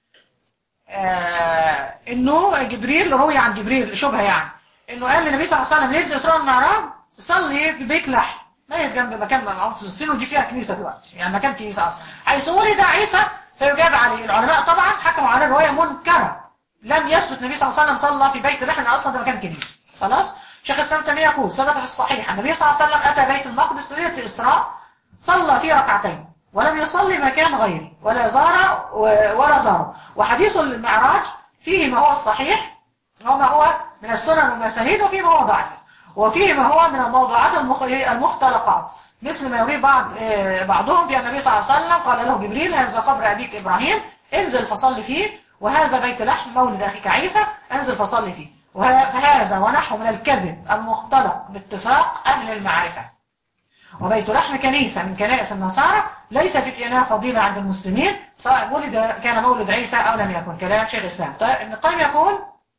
آه انه جبريل روي عن جبريل شبهه يعني انه قال للنبي صلى الله عليه وسلم ليله الاسراء والمعراج صلي في بيت لحم ميت جنب مكان معروف فلسطين ودي فيها كنيسه دلوقتي يعني مكان كنيسه اصلا حيث ولد عيسى فيجاب عليه. العلماء طبعا حكموا على الروايه منكره لم يثبت النبي صلى الله عليه وسلم صلى في بيت لحم اصلا ده مكان كنيسه. خلاص شيخ الاسلام تيميه يقول ثبت في الصحيح النبي صلى الله عليه وسلم اتى بيت المقدس ليله الاسراء صلى فيه ركعتين ولم يصلي مكان غيره ولا زار ولا زاره. وحديث المعراج فيه ما هو الصحيح وما هو من السنن والمسانيد وفيه ما هو ضعيف وفيه ما هو من الموضوعات المختلقات مثل ما يريد بعض بعضهم في النبي صلى الله عليه وسلم قال له جبريل هذا قبر أبيك إبراهيم انزل فصل فيه وهذا بيت لحم مولد أخيك عيسى انزل فصل فيه. فهذا ونحو من الكذب المختلق باتفاق أهل المعرفة. وبيت لحم كنيسة من كنائس النصارى ليس في اتيانها فضيلة عند المسلمين سواء ولد كان مولد عيسى أو لم يكن. كلام شيخ الإسلام. طيب ابن القيم يقول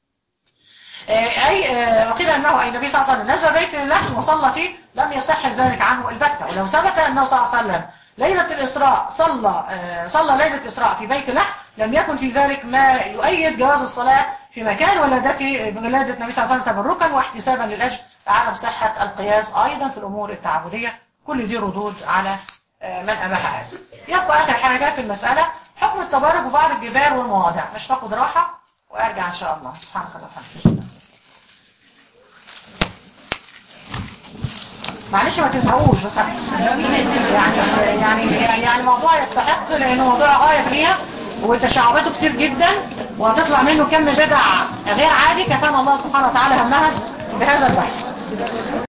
أي وقيل أنه أي النبي صلى الله عليه وسلم نزل بيت اللحم وصلى فيه لم يصح ذلك عنه البتة. ولو ثبت أنه صلى الله عليه وسلم ليلة الإسراء صلى صلى ليلة الإسراء في بيت لحم لم يكن في ذلك ما يؤيد جواز الصلاة في مكان ولادته ولادة النبي صلى الله عليه وسلم تبركا واحتسابا للأجر على صحة القياس أيضا في الأمور التعبدية. كل دي ردود على من أباح هذا. يبقى آخر حاجة في المسألة حكم التبرك ببعض الجبال والمواضع. مش تاخد راحة وأرجع إن شاء الله. سبحانك اللهم وبحمدك. معلش ما تزهقوش بس يعني يعني يعني موضوع يستحق لأنه موضوع غاية فيها وتشعباته كتير جدا وهتطلع منه كم بدع غير عادي كفانا الله سبحانه وتعالى همها بهذا البحث.